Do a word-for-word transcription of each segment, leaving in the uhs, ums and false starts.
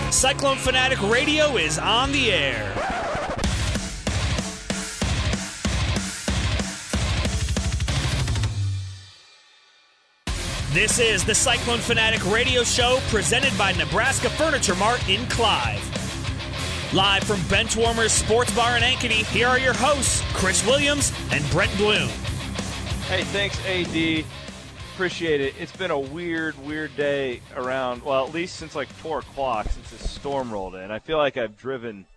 Cyclone Fanatic Radio is on the air. This is the Cyclone Fanatic Radio Show presented by Nebraska Furniture Mart in Clive. Live from Benchwarmers Sports Bar in Ankeny, here are your hosts, Chris Williams and Brent Bloom. Hey, thanks, A D. Appreciate it. It's been a weird, weird day around, well, at least since like four o'clock, since the storm rolled in. I feel like I've driven,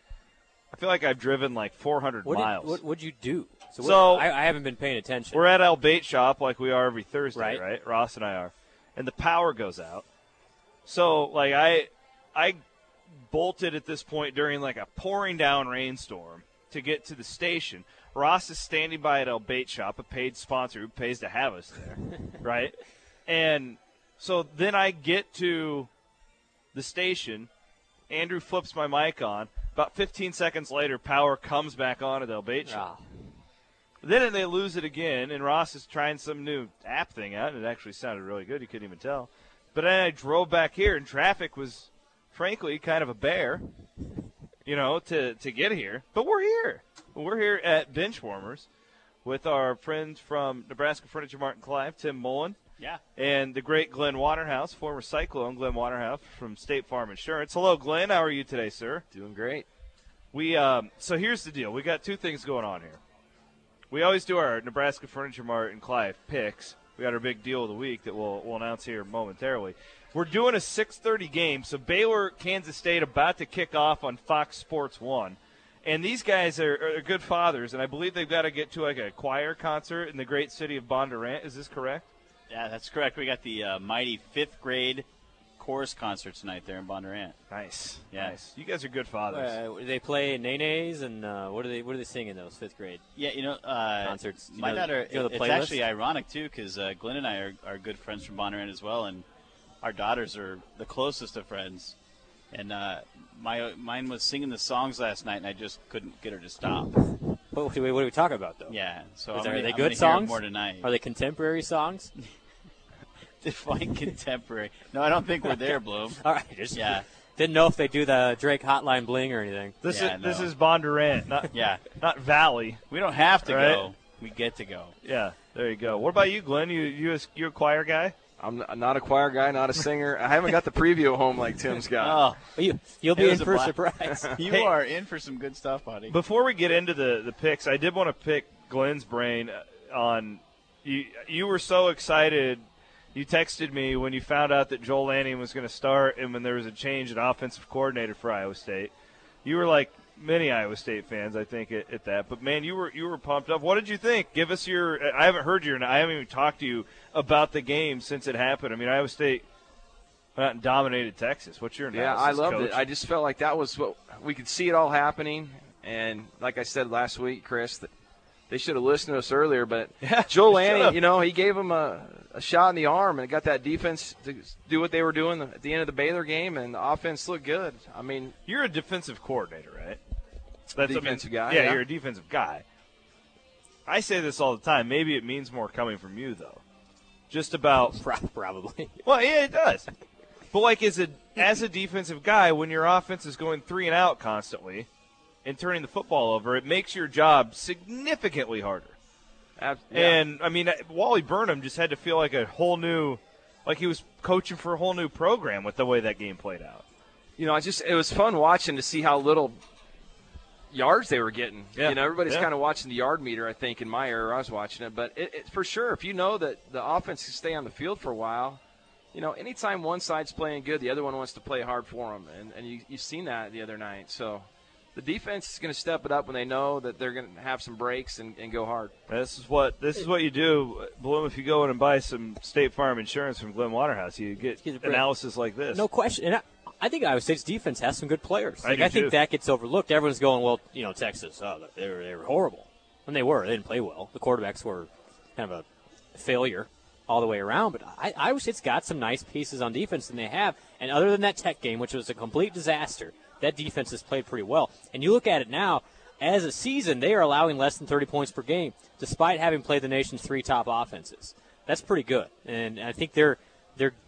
I feel like I've driven like four hundred what miles. Did, what would you do? So, so what, I, I haven't been paying attention. We're at El Bait Shop like we are every Thursday, right? right? Ross and I are. And the power goes out. So, like, I, I bolted at this point during like a pouring down rainstorm to get to the station. Ross is standing by at El Bait Shop, a paid sponsor who pays to have us there, right? And so then I get to the station. Andrew flips my mic on. About fifteen seconds later, power comes back on at El Bait Shop. Oh. Then they lose it again, and Ross is trying some new app thing out, and it actually sounded really good. You couldn't even tell. But then I drove back here, and traffic was, frankly, kind of a bear, you know, to, to get here. But we're here. We're here at Benchwarmers with our friends from Nebraska Furniture Mart in Clive, Tim Mullen. Yeah. And the great Glenn Waterhouse, former Cyclone Glenn Waterhouse from State Farm Insurance. Hello, Glenn. How are you today, sir? Doing great. We um, So here's the deal. We got two things going on here. We always do our Nebraska Furniture Mart in Clive picks. We got our big deal of the week that we'll, we'll announce here momentarily. We're doing a six thirty game, so Baylor, Kansas State about to kick off on Fox Sports one. And these guys are, are good fathers, and I believe they've got to get to like a choir concert in the great city of Bondurant. Is this correct? Yeah, that's correct. We got the uh, mighty fifth grade chorus concert tonight there in Bondurant. Nice. Yeah. Nice. You guys are good fathers. Uh, they play Nenes, and uh, what do they what do they sing in those fifth grade Yeah, you know, uh, concerts? You my know, daughter, you know the it's playlist? actually ironic, too, because uh, Glenn and I are, are good friends from Bondurant as well, and our daughters are the closest of friends. And uh, my mine was singing the songs last night, and I just couldn't get her to stop. What, what, are we, what are we talking about, though? Yeah, so Is I'm there, gonna, are they I'm good gonna songs? Hear more tonight. Are they contemporary songs? Define contemporary. No, I don't think we're there, Bloom. All right, just Yeah. didn't know if they do the Drake Hotline Bling or anything. This Yeah, is this no. is Bondurant, not Yeah. not Valley. We don't have to Right? go. We get to go. Yeah, there you go. What about you, Glenn? You you a, you a choir guy? I'm not a choir guy, not a singer. I haven't got the preview home like Tim's got. Oh, Well, you, you'll It be in was a for a blast. surprise. you Hey. are in for some good stuff, buddy. Before we get into the, the picks, I did want to pick Glenn's brain on you. You were so excited. You texted me when you found out that Joel Lanning was going to start and when there was a change in offensive coordinator for Iowa State. You were like many Iowa State fans, I think, at, at that. But, man, you were you were pumped up. What did you think? Give us your – I haven't heard your – I haven't even talked to you about the game since it happened. I mean, Iowa State went out and dominated Texas. What's your Yeah, analysis, I loved Coach? it. I just felt like that was what we could see it all happening. And like I said last week, Chris, that they should have listened to us earlier. But Yeah, Joel they should've. Lanning, you know, he gave them a, a shot in the arm and got that defense to do what they were doing at the end of the Baylor game, and the offense looked good. I mean, You're a defensive coordinator, right? That's Defensive guy, Yeah, yeah. you're a defensive guy. I say this all the time. Maybe it means more coming from you, though. Just about Probably. well, yeah, it does. But like, as a as a defensive guy, when your offense is going three and out constantly and turning the football over, it makes your job significantly harder. ab- yeah. And I mean, Wally Burnham just had to feel like a whole new, like he was coaching for a whole new program with the way that game played out. you know, I just it was fun watching to see how little yards they were getting. Yeah. You know, everybody's Yeah. kind of watching the yard meter, I think, in my era. I was watching it. But it, it, for sure, if you know that the offense can stay on the field for a while, you know, anytime one side's playing good, the other one wants to play hard for them. And, and you, you've seen that the other night. So the defense is going to step it up when they know that they're going to have some breaks and, and go hard. This is what this is what you do, Bloom. If you go in and buy some State Farm insurance from Glenn Waterhouse, you get Excuse me, Brett. analysis like this. No question. And I, I think Iowa State's defense has some good players. I Like, do I think too. that gets overlooked. Everyone's going, well, you know, Texas, oh, they were, they were horrible. And they were. They didn't play well. The quarterbacks were kind of a failure all the way around. But I, Iowa State's got some nice pieces on defense, and they have. And other than that Tech game, which was a complete disaster, that defense has played pretty well. And you look at it now, as a season, they are allowing less than thirty points per game, despite having played the nation's three top offenses. That's pretty good. And I think they're they're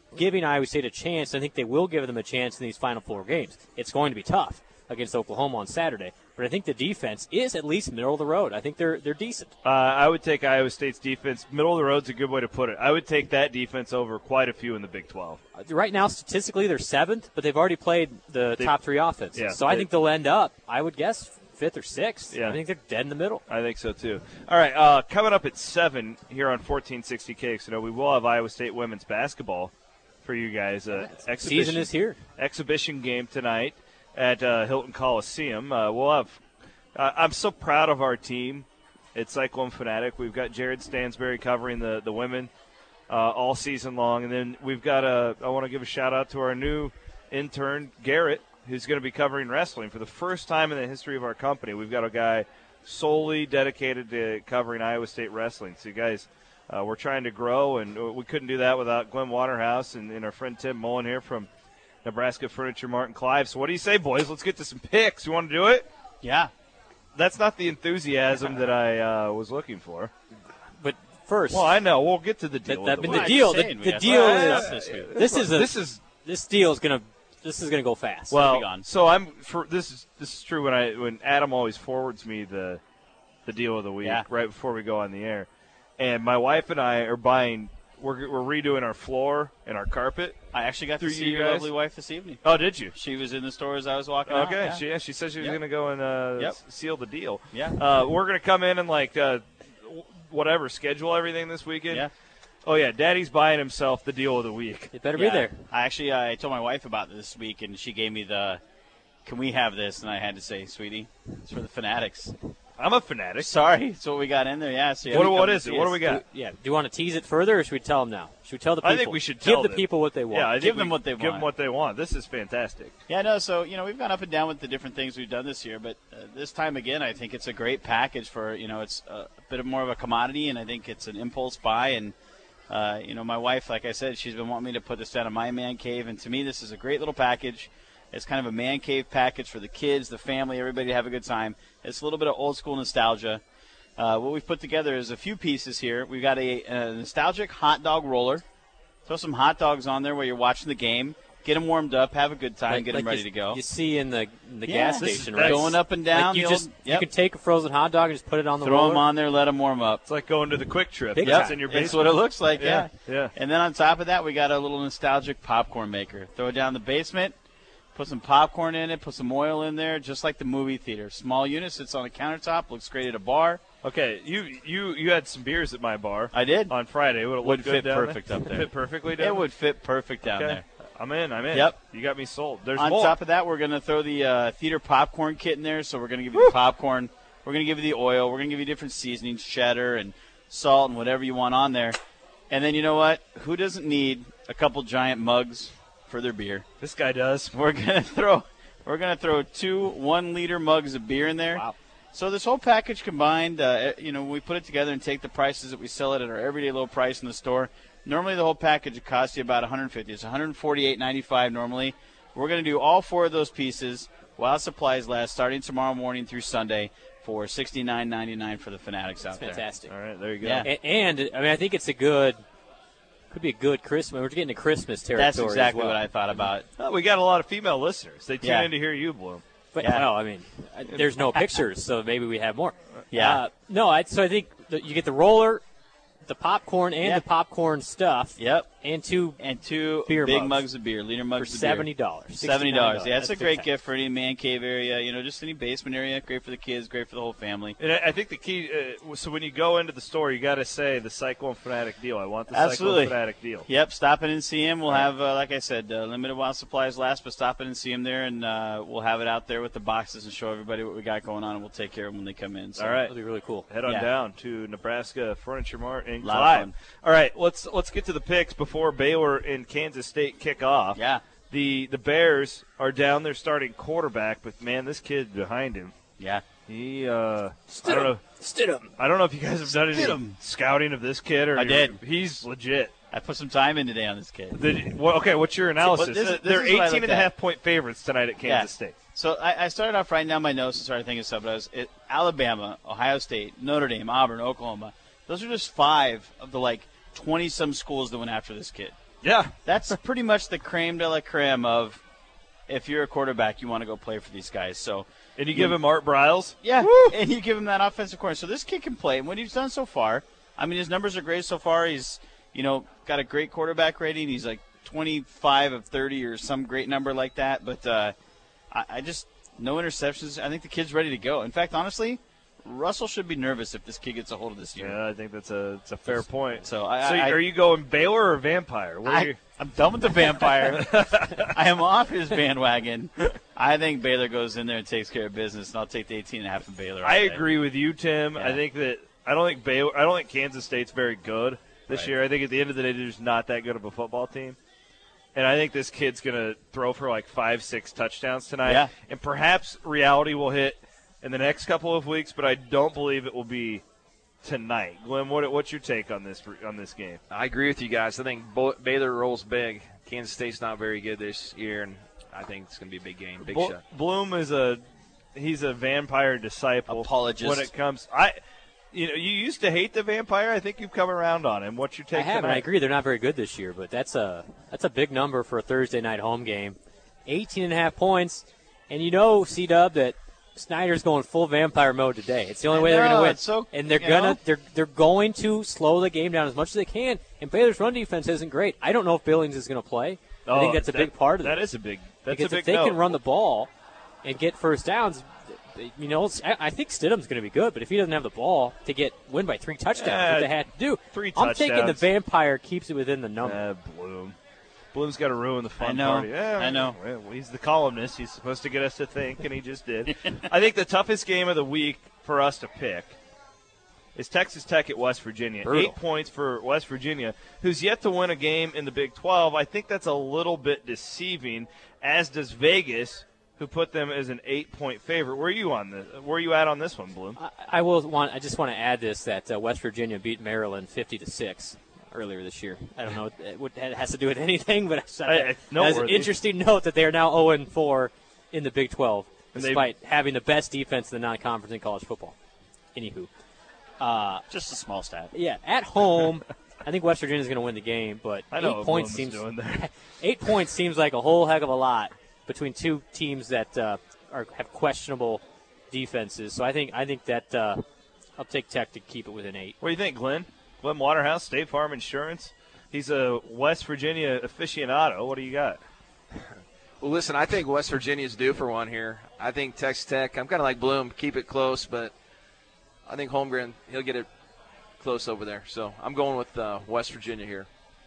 giving Iowa State a chance. I think they will give them a chance in these Final Four games. It's going to be tough against Oklahoma on Saturday, but I think the defense is at least middle of the road. I think they're they're decent. Uh, I would take Iowa State's defense. Middle of the road's a good way to put it. I would take that defense over quite a few in the Big twelve. Right now, statistically, they're seventh, but they've already played the They- top three offenses. Yeah, so I they- think they'll end up, I would guess, fifth or sixth. Yeah. I think they're dead in the middle. I think so, too. All right, uh, coming up at seven here on fourteen sixty K X N O, we will have Iowa State women's basketball for you guys. Uh, exhibition, Season is here. Exhibition game tonight at uh, Hilton Coliseum. Uh, we'll have uh, – I'm so proud of our team at Cyclone Fanatic. We've got Jared Stansberry covering the, the women uh, all season long. And then we've got a – I want to give a shout-out to our new intern, Garrett, who's going to be covering wrestling. For the first time in the history of our company, we've got a guy solely dedicated to covering Iowa State wrestling. So, you guys, uh, we're trying to grow, and we couldn't do that without Glenn Waterhouse and, and our friend Tim Mullen here from Nebraska Furniture Mart and Clive. So what do you say, boys? Let's get to some picks. You want to do it? Yeah. That's not the enthusiasm that I uh, was looking for. But first, Well, I know. We'll get to the deal. the, the, with the the deal, just the, saying, we the got deal some is stuff this week. this is a, this is this deal is gonna this is gonna go fast. Well, well. be gone. So I'm for this is this is true when I when Adam always forwards me the the deal of the week Yeah. right before we go on the air, and my wife and I are buying. We're we're redoing our floor and our carpet. I actually got to Through see you your guys? lovely wife this evening. Oh, did you? She was in the store as I was walking out. Okay. Yeah. She yeah, she said she was Yep. going to go and uh, Yep. s- seal the deal. Yeah. Uh, we're going to come in and like uh, w- whatever schedule everything this weekend. Yeah. Oh yeah, Daddy's buying himself the deal of the week. it better Yeah. be there. I actually uh, I told my wife about this week, and she gave me the, can we have this? And I had to say, sweetie, it's for the Fanatics. I'm a fanatic. Sorry, that's what we got in there. Yeah. So you What have to what come is and it? see What do us. we got? Yeah. Do you want to tease it further, or should we tell them now? Should we tell the people? I think we should tell give the them. people what they want. Yeah, I think Give them we- what they Give them want. what they want. This is fantastic. Yeah, no, so, you know, we've gone up and down with the different things we've done this year, but uh, this time again, I think it's a great package for, you know, it's a bit of more of a commodity, and I think it's an impulse buy. And, uh, you know, my wife, like I said, she's been wanting me to put this down in my man cave, and to me, this is a great little package. It's kind of a man cave package for the kids, the family, everybody to have a good time. It's a little bit of old school nostalgia. Uh, what we've put together is a few pieces here. We've got a, a nostalgic hot dog roller. Throw some hot dogs on there while you're watching the game. Get them warmed up. Have a good time. Like- get them like ready you, to go. You see in the in the Yeah, gas this is- station, that's right? Going up and down. Like you the just old, you yep. can take a frozen hot dog and just put it on the throw roller. them on there. Let them warm up. It's like going to the Quick Trip. Big That's time. in your That's basement. what it looks like. Yeah. Yeah, yeah. And then on top of that, we got a little nostalgic popcorn maker. Throw it down in the basement. Put some popcorn in it. Put some oil in there, just like the movie theater. Small unit sits on a countertop. Looks great at a bar. Okay, you you you had some beers at my bar. I did. on Friday. Would it Would look good fit down perfect there? up there. Fit perfectly down It would fit perfect down Okay. there. I'm in. I'm in. Yep. You got me sold. There's On more. top of that, we're going to throw the uh, theater popcorn kit in there. So we're going to give you the popcorn. We're going to give you the oil. We're going to give you different seasonings, cheddar and salt and whatever you want on there. And then you know what? Who doesn't need a couple giant mugs for their beer? This guy does. We're going to throw we're going to throw two one-liter mugs of beer in there. Wow. So this whole package combined, uh, you know, when we put it together and take the prices that we sell it at our everyday low price in the store, normally the whole package would cost you about one hundred fifty dollars. It's one hundred forty-eight ninety-five normally. We're going to do all four of those pieces while supplies last, starting tomorrow morning through Sunday for sixty-nine ninety-nine for the Fanatics out there. Fantastic. All right, there you go. Yeah. A- And, I mean, I think it's a good, could be a good Christmas. We're getting to Christmas territory. That's exactly as well. what I thought about. Oh, we got a lot of female listeners. They tune Yeah. in to hear you, Bloom. But Yeah. no, I mean, uh, there's no pictures, so maybe we have more. Yeah. Uh, no, I, so I think that you get the roller, the popcorn, and Yeah. the popcorn stuff, Yep. and two And two Beer big mugs. mugs of beer, liter for mugs of seventy beer. dollars. Seventy dollars. Yeah, it's a That's great big time. gift for any man cave area. You know, just any basement area. Great for the kids. Great for the whole family. And I I think the key. Uh, so when you go into the store, you got to say the Cyclone Fanatic deal. I want the Absolutely. Cyclone Fanatic deal. Yep, stop in and see him. We'll have, uh, like I said, uh, limited while supplies last, but stop in and see him there, and uh, we'll have it out there with the boxes and show everybody what we got going on, and we'll take care of them when they come in. So. All right. That'll be really cool. Head on Yeah. down to Nebraska Furniture Mart in Lot of Clive. fun. All right, let's let's get to the picks before Baylor and Kansas State kick off. Yeah, The the Bears are down their starting quarterback, but man, this kid behind him, yeah. he uh, I don't know. Stidham. I don't know if you guys have done any Stidham. scouting of this kid or I did. He's legit. I put some time in today on this kid. Did, well, okay, what's your analysis? Well, this is- this They're is what I eighteen and a looked half at. point favorites tonight at Kansas Yeah. State. So I, I started off writing down my notes and started thinking of stuff. But I was it, Alabama, Ohio State, Notre Dame, Auburn, Oklahoma. Those are just five of the like twenty some schools that went after this kid. Yeah. That's pretty much the creme de la creme of if you're a quarterback, you want to go play for these guys. So, And you give him Art Briles? yeah, Woo! and you give him that offensive coordinator. So this kid can play. And what he's done so far, I mean, his numbers are great so far. He's, you know, got a great quarterback rating. He's like twenty-five of thirty or some great number like that. But uh, I, I just, no interceptions. I think the kid's ready to go. In fact, honestly, Russell should be nervous if this kid gets a hold of this year. Yeah, I think that's a, it's a fair point. So, I, so I, are you going Baylor or Vampire? What are I, you? I'm done with the Vampire. I am off his bandwagon. I think Baylor goes in there and takes care of business, and I'll take the eighteen and a half from Baylor. I agree with you, Tim. Yeah. I think that I don't think Baylor, I don't think Kansas State's very good this Right. year. I think at the end of the day, they're just not that good of a football team. And I think this kid's going to throw for like five, six touchdowns tonight. Yeah. And perhaps reality will hit in the next couple of weeks, but I don't believe it will be tonight. Glenn, what, what's your take on this on this game? I agree with you guys. I think Bo- Baylor rolls big. Kansas State's not very good this year, and I think it's going to be a big game, big Blo- shot. Bloom is a he's a vampire disciple. Apologist. When it comes, I you know you used to hate the Vampire. I think you've come around on him. What's your take? I have, and tonight? I agree they're not very good this year, but that's a that's a big number for a Thursday night home game. eighteen and a half points, and you know, C-Dub, that Snyder's going full vampire mode today. It's the only I way they're know, going to win. it's so- and they're you gonna know? they're they're going to slow the game down as much as they can. And Baylor's run defense isn't great. I don't know if Billings is going to play. I Oh, think that's a that- big part of that. it. That is a big. That's because a big if they note. can run the ball and get first downs, you know, I I think Stidham's going to be good. But if he doesn't have the ball to get win by three touchdowns, Yeah, what they had to do, three I'm thinking the touchdowns. vampire keeps it within the number. Uh, Bloom. Bloom's got to ruin the fun I know, party. Yeah, I know. Well, he's the columnist. He's supposed to get us to think, and he just did. I think the toughest game of the week for us to pick is Texas Tech at West Virginia. Brutal. Eight points for West Virginia, who's yet to win a game in the Big twelve. I think that's a little bit deceiving, as does Vegas, who put them as an eight-point favorite. Where are you on this? Where are you at on this one, Bloom? I, I will want. I just want to add this that uh, West Virginia beat Maryland fifty to six earlier this year. I don't know what it, what it has to do with anything, but I just thought I- that- I- that's an noteworthy. interesting note that they are now zero and four in the Big twelve, And they- despite having the best defense in the non-conference in college football. Anywho, uh, Just a small stat. yeah, at home, I think West Virginia is going to win the game, but I know eight what points Bloom's seems doing there. eight points seems like a whole heck of a lot between two teams that uh, are have questionable defenses. So I think I think that uh, I'll take Tech to keep it within eight. What do you think, Glenn? Glenn Waterhouse, State Farm Insurance. He's a West Virginia aficionado. What do you got? Well, listen, I think West Virginia's due for one here. I think Texas Tech, I'm kind of like Bloom, keep it close, but I think Holmgren, he'll get it close over there. So I'm going with uh, West Virginia here.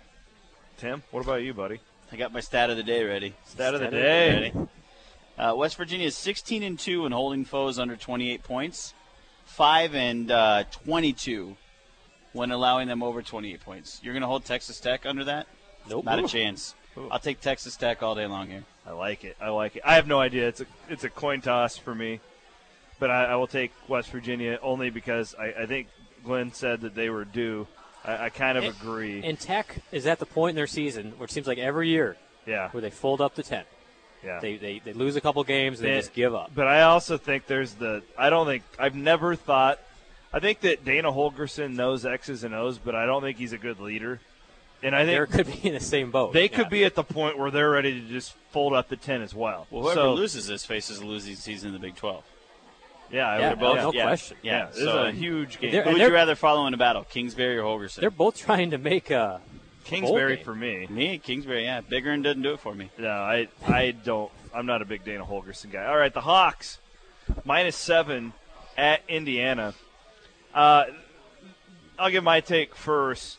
Tim, what about you, buddy? I got my stat of the day ready. Stat of the Stat of the day. Ready? Uh, West Virginia is sixteen and two in holding foes under twenty-eight points, five and uh, twenty-two when allowing them over twenty-eight points. You're going to hold Texas Tech under that? Nope. Not a chance. I'll take Texas Tech all day long here. I like it. I like it. I have no idea. It's a it's a coin toss for me, but I, I will take West Virginia only because I, I think Glenn said that they were due. I, I kind of And- agree. And Tech is at the point in their season where it seems like every year yeah, where they fold up to ten. yeah. They they, they lose a couple games and they They- just give up. But I also think there's the. I don't think I've never thought. I think that Dana Holgerson knows X's and O's, but I don't think he's a good leader. And I They think could be in the same boat. they Yeah. could be at the point where they're ready to just fold up the ten as well. Well, whoever so, loses this faces a losing season in the Big twelve. yeah, I Yeah, would- no, yeah, no yeah. question. yeah, Yeah, this is so- a huge game. They're- Who and would you rather follow in a battle, Kingsbury or Holgerson? They're both trying to make a Kingsbury game. for me. Me, Kingsbury, yeah. Bigger and doesn't do it for me. No, I I don't. I'm not a big Dana Holgerson guy. All right, the Hawks minus seven at Indiana. Uh, I'll give my take first.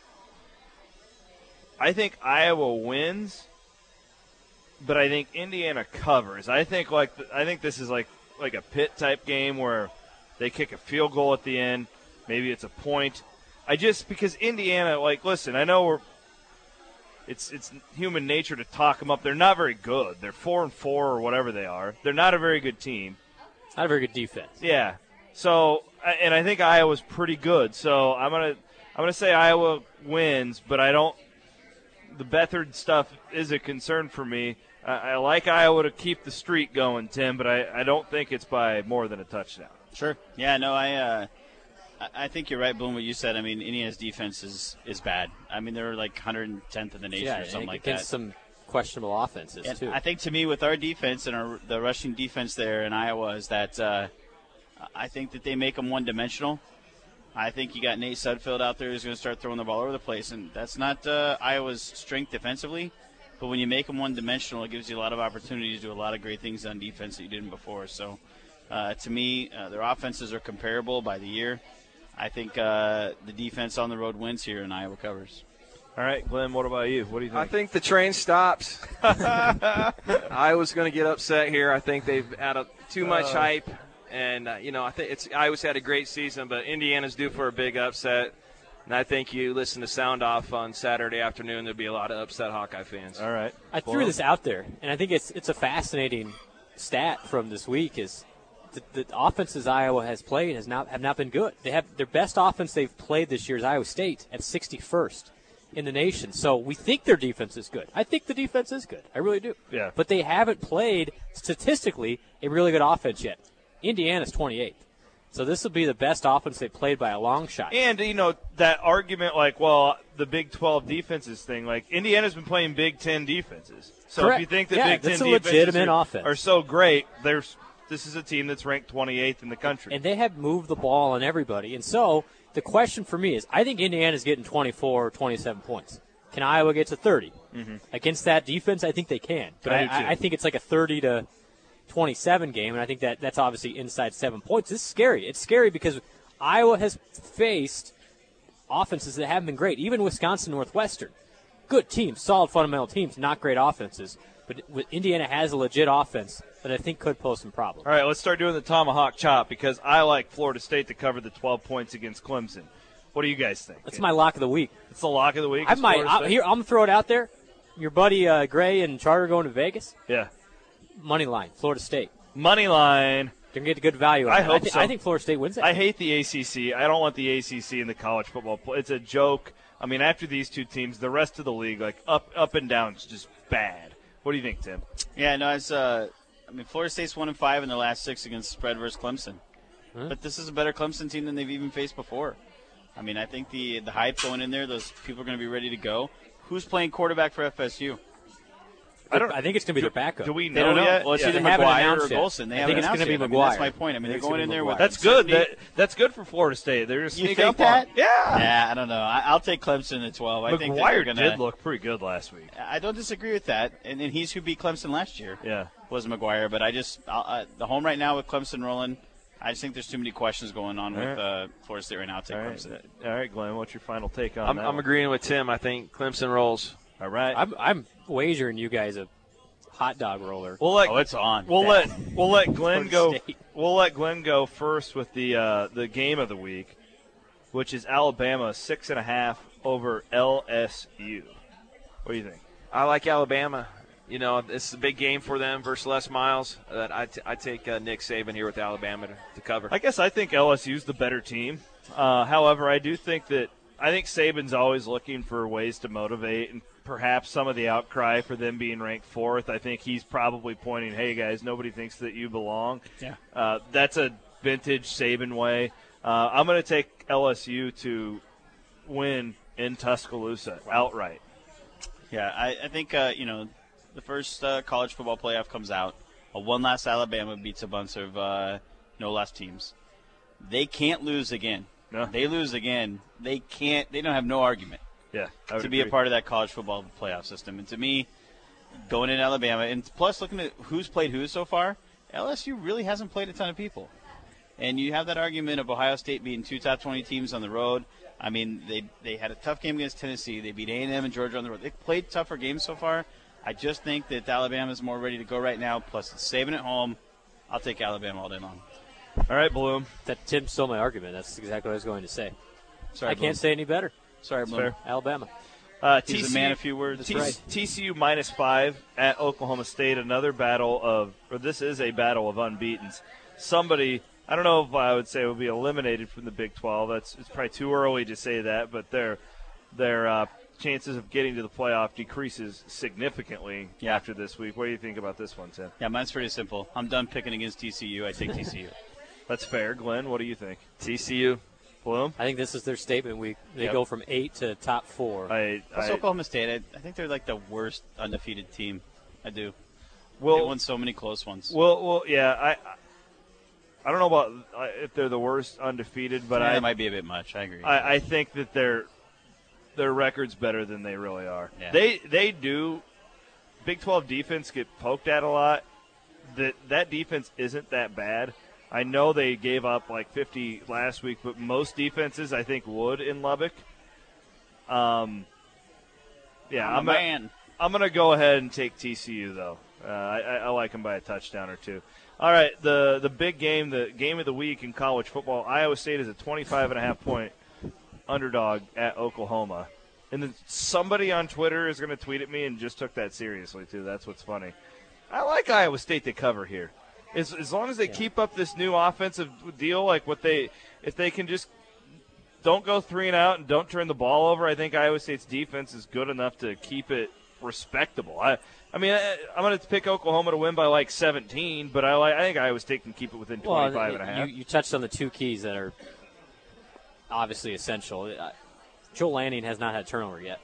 I think Iowa wins, but I think Indiana covers. I think like the, I think this is like like a Pitt type game where they kick a field goal at the end. Maybe it's a point. I just because Indiana, like, listen, I know we're. It's it's human nature to talk them up. They're not very good. They're four and four or whatever they are. They're not a very good team. not a very good defense. Yeah. So and I think Iowa's pretty good. So I'm gonna I'm gonna say Iowa wins, but I don't. The Bethard stuff is a concern for me. I, I like Iowa to keep the streak going, Tim, but I, I don't think it's by more than a touchdown. Sure. Yeah, no, I uh, I think you're right, Bloom, what you said. I mean, Indiana's defense is, is bad. I mean, they're like one hundred tenth in the nation yeah, or something like against that. some questionable offenses, and too. I think, to me, with our defense and our, the rushing defense there in Iowa is that uh, I think that they make them one-dimensional. I think you got Nate Sudfeld out there who's going to start throwing the ball over the place, and that's not uh, Iowa's strength defensively. But when you make them one-dimensional, it gives you a lot of opportunities to do a lot of great things on defense that you didn't before. So, uh, to me, uh, their offenses are comparable by the year. I think uh, the defense on the road wins here, and Iowa covers. All right, Glenn, what about you? What do you think? I think the train stops. Iowa's going to get upset here. I think they've had a, too much uh, hype. And, uh, you know, I think it's Iowa's had a great season, but Indiana's due for a big upset. And I think you listen to Sound Off on Saturday afternoon, there'll be a lot of upset Hawkeye fans. All right. I threw well, this out there, and I think it's it's a fascinating stat from this week is the, the offenses Iowa has played has not have not been good. They have their best offense they've played this year is Iowa State at sixty-first in the nation. So we think their defense is good. I think the defense is good. I really do. Yeah. But they haven't played statistically a really good offense yet. Indiana's twenty-eighth. So this will be the best offense they've played by a long shot. And, you know, that argument like, well, the Big twelve defenses thing, like Indiana's been playing Big Ten defenses. So Correct. if you think that yeah, Big Ten that's a defenses legitimate are, offense. are so great, there's this is a team that's ranked twenty-eighth in the country. And they have moved the ball on everybody. And so the question for me is, I think Indiana's getting twenty-four or twenty-seven points. Can Iowa get to thirty? Mm-hmm. Against that defense, I think they can. But I, I, I think it's like a thirty to twenty-seven game, and I think that that's obviously inside seven points. This is scary. It's scary because Iowa has faced offenses that haven't been great, even Wisconsin Northwestern. Good teams, solid fundamental teams, not great offenses. But Indiana has a legit offense that I think could pose some problems. All right, let's start doing the tomahawk chop because I like Florida State to cover the twelve points against Clemson. What do you guys think? That's my lock of the week. It's the lock of the week? I might. I, here, I'm going to throw it out there. Your buddy uh, Gray and Charter going to Vegas? Yeah. Money line, Florida State. Money line. They're going to get good value. I it. hope I th- so. I think Florida State wins it. I hate the A C C. I don't want the A C C in the college football play. It's a joke. I mean, after these two teams, the rest of the league, like up, up and down, is just bad. What do you think, Tim? Yeah, no, it's. Uh, I mean, Florida State's one and five in their last six against spread versus Clemson, huh? but this is a better Clemson team than they've even faced before. I mean, I think the the hype going in there, those people are going to be ready to go. Who's playing quarterback for F S U? I don't. I think it's going to be do, their backup. Do we They know, don't know yet? Well, it's yeah. either They haven't McGuire or announced yet. Golson. They I haven't think it's announced gonna be yet. I mean, McGuire. that's my point. I mean, I they're think it's going in gonna be there with McGuire. That's good. uncertainty. That, that's good for Florida State. They're just You sneak think up that? on. Yeah. Yeah, I don't know. I, I'll take Clemson at twelve. I think that they're McGuire gonna, did look pretty good last week. I don't disagree with that, and, and he's who beat Clemson last year. Yeah. Was McGuire, but I just I'll, uh, the home right now with Clemson rolling. I just think there's too many questions going on All with right. uh, Florida State right now. I'll take All right. Clemson. All right, Glenn, what's your final take on I'm, that? I'm one? agreeing with Tim. I think Clemson rolls. All right. I'm, I'm wagering you guys a hot dog roller. We'll let Oh, it's on. We'll let we'll let Glenn go. Florida State. We'll let Glenn go first with the uh, the game of the week, which is Alabama six and a half over L S U. What do you think? I like Alabama. You know, this is a big game for them versus Les Miles. Uh, I, t- I take uh, Nick Saban here with Alabama to, to cover. I guess I think L S U's the better team. Uh, however, I do think that I think Saban's always looking for ways to motivate, and perhaps some of the outcry for them being ranked fourth. I think he's probably pointing, "Hey guys, nobody thinks that you belong." Yeah. Uh, that's a vintage Saban way. Uh, I'm going to take L S U to win in Tuscaloosa outright. Yeah, I, I think uh, you know the first uh, college football playoff comes out. A one-loss Alabama beats a bunch of uh, no-loss teams. They can't lose again. No. They lose again. They can't. They don't have no argument Yeah, I would to be agree. a part of that college football playoff system. And to me, going in Alabama, and plus looking at who's played who so far, L S U really hasn't played a ton of people. And you have that argument of Ohio State being two top twenty teams on the road. I mean, they they had a tough game against Tennessee. They beat A and M and Georgia on the road. They've played tougher games so far. I just think that Alabama's more ready to go right now. Plus, it's saving at home. I'll take Alabama all day long. All right, Bloom. That Tim stole my argument. That's exactly what I was going to say. Sorry, I Bloom. can't say any better. Sorry, Bloom. fair. Alabama. Uh, He's T C U, a man of few words. T- right. T C U minus five at Oklahoma State. Another battle of, or this is a battle of unbeatens. Somebody, I don't know if I would say will be eliminated from the Big twelve. That's it's probably too early to say that, but their their uh, chances of getting to the playoff decreases significantly Yeah. after this week. What do you think about this one, Tim? Yeah, mine's pretty simple. I'm done picking against T C U. I take T C U. That's fair. Glenn, what do you think? T C U. Bloom? I think this is their statement week. They Yep. go from eight to top four. I, Plus I Oklahoma State, I, I think they're like the worst undefeated team. I do. well, they won so many close ones. well, well, yeah. I, I don't know about uh, if they're the worst undefeated, but yeah, I, that might be a bit much. I agree. I, I think that their their record's better than they really are. Yeah. They they do. Big twelve defense get poked at a lot. That that defense isn't that bad. I know they gave up like fifty last week, but most defenses I think would in Lubbock. Um, yeah, I'm, I'm a gonna, man. I'm gonna go ahead and take T C U though. Uh, I, I like them by a touchdown or two. All right, the the big game, the game of the week in college football. Iowa State is a twenty-five and a half point underdog at Oklahoma. And then somebody on Twitter is going to tweet at me and just took that seriously, too. That's what's funny. I like Iowa State to cover here. As, as long as they yeah. keep up this new offensive deal, like what they – if they can just don't go three and out and don't turn the ball over, I think Iowa State's defense is good enough to keep it respectable. I I mean, I, I'm going to pick Oklahoma to win by like seventeen, but I, like, I think Iowa State can keep it within twenty-five well, and a half. You, you touched on the two keys that are obviously essential. Joel Lanning has not had a turnover yet,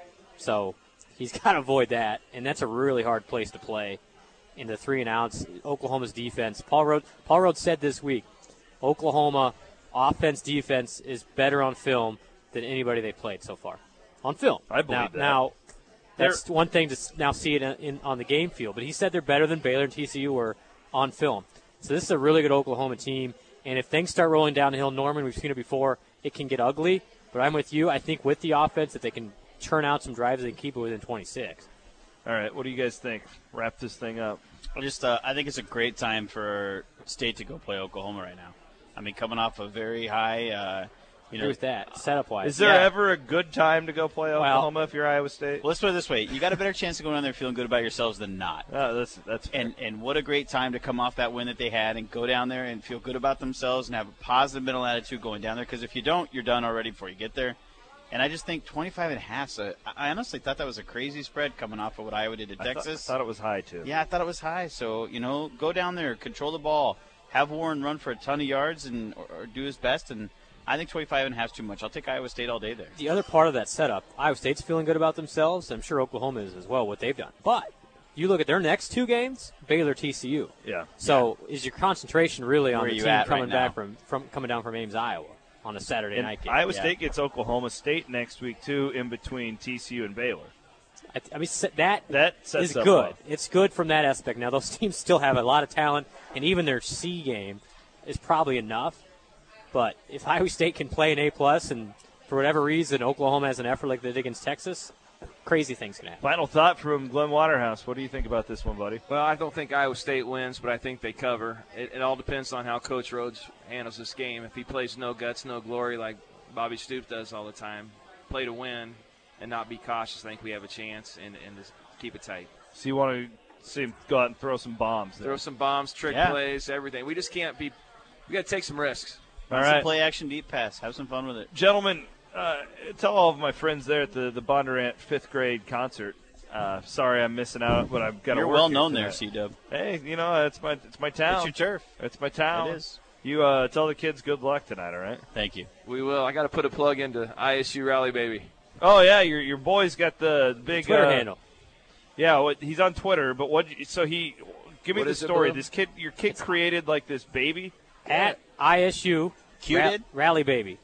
so he's got to avoid that, and that's a really hard place to play in the three and outs. Oklahoma's defense. Paul Rhodes, Paul Rhodes said this week, Oklahoma offense defense is better on film than anybody they played so far. On film, I believe now, that. Now, that's they're, one thing to now see it in, in, on the game field, but he said they're better than Baylor and T C U were on film. So this is a really good Oklahoma team, and if things start rolling down the hill, Norman, we've seen it before, it can get ugly. But I'm with you. I think with the offense, if they can turn out some drives, they can keep it within twenty-six. All right, what do you guys think? Wrap this thing up. I just, uh, I think it's a great time for State to go play Oklahoma right now. I mean, coming off a very high, uh, you know, with that setup wise. Is there yeah. ever a good time to go play Oklahoma well, if you're Iowa State? Well, let's put it this way: you got a better chance of going down there feeling good about yourselves than not. Oh, that's that's fair. and and what a great time to come off that win that they had and go down there and feel good about themselves and have a positive mental attitude going down there. Because if you don't, you're done already before you get there. And I just think twenty-five and a half. So I honestly thought that was a crazy spread coming off of what Iowa did to I Texas. Thought, I thought it was high too. Yeah, I thought it was high. So you know, go down there, control the ball, have Warren run for a ton of yards, and or, or do his best. And I think twenty-five and a half is too much. I'll take Iowa State all day there. The other part of that setup, Iowa State's feeling good about themselves. I'm sure Oklahoma is as well, what they've done. But you look at their next two games, Baylor, T C U. Yeah. So yeah. is your concentration really on Where the you team at coming right back now? from, from coming down from Ames, Iowa on a Saturday and night game? Iowa yeah. State gets Oklahoma State next week too, in between T C U and Baylor. I, I mean, that, that sets is up good. well. It's good from that aspect. Now, those teams still have a lot of talent, and even their C game is probably enough. But if Iowa State can play an A-plus, and for whatever reason Oklahoma has an effort like they did against Texas, crazy things can happen. Final thought from Glenn Waterhouse. What do you think about this one, buddy? Well, I don't think Iowa State wins, but I think they cover. It, it all depends on how Coach Rhodes handles this game. If he plays no guts, no glory like Bobby Stoops does all the time, play to win and not be cautious, I think we have a chance and, and just keep it tight. So you want to see him go out and throw some bombs there. Throw some bombs, trick yeah. plays, everything. We just can't be – we got to take some risks. All Run right. some play action deep pass. Have some fun with it. Gentlemen, uh, tell all of my friends there at the, the Bondurant fifth grade concert. Uh, sorry I'm missing out, but I've got to You're work well here known tonight. there, C-Dub. Hey, you know, it's my it's my town. It's your turf. It's my town. It is. You uh, tell the kids good luck tonight, all right? Thank you. We will. I got to put a plug into I S U Rally Baby. Oh, yeah, your your boy's got the big Twitter uh, handle. Yeah, what, he's on Twitter, but what? So he give me What the is it, story. Blue? This kid, your kid created like this baby. At I S U Cuted? Ra- Rally Baby,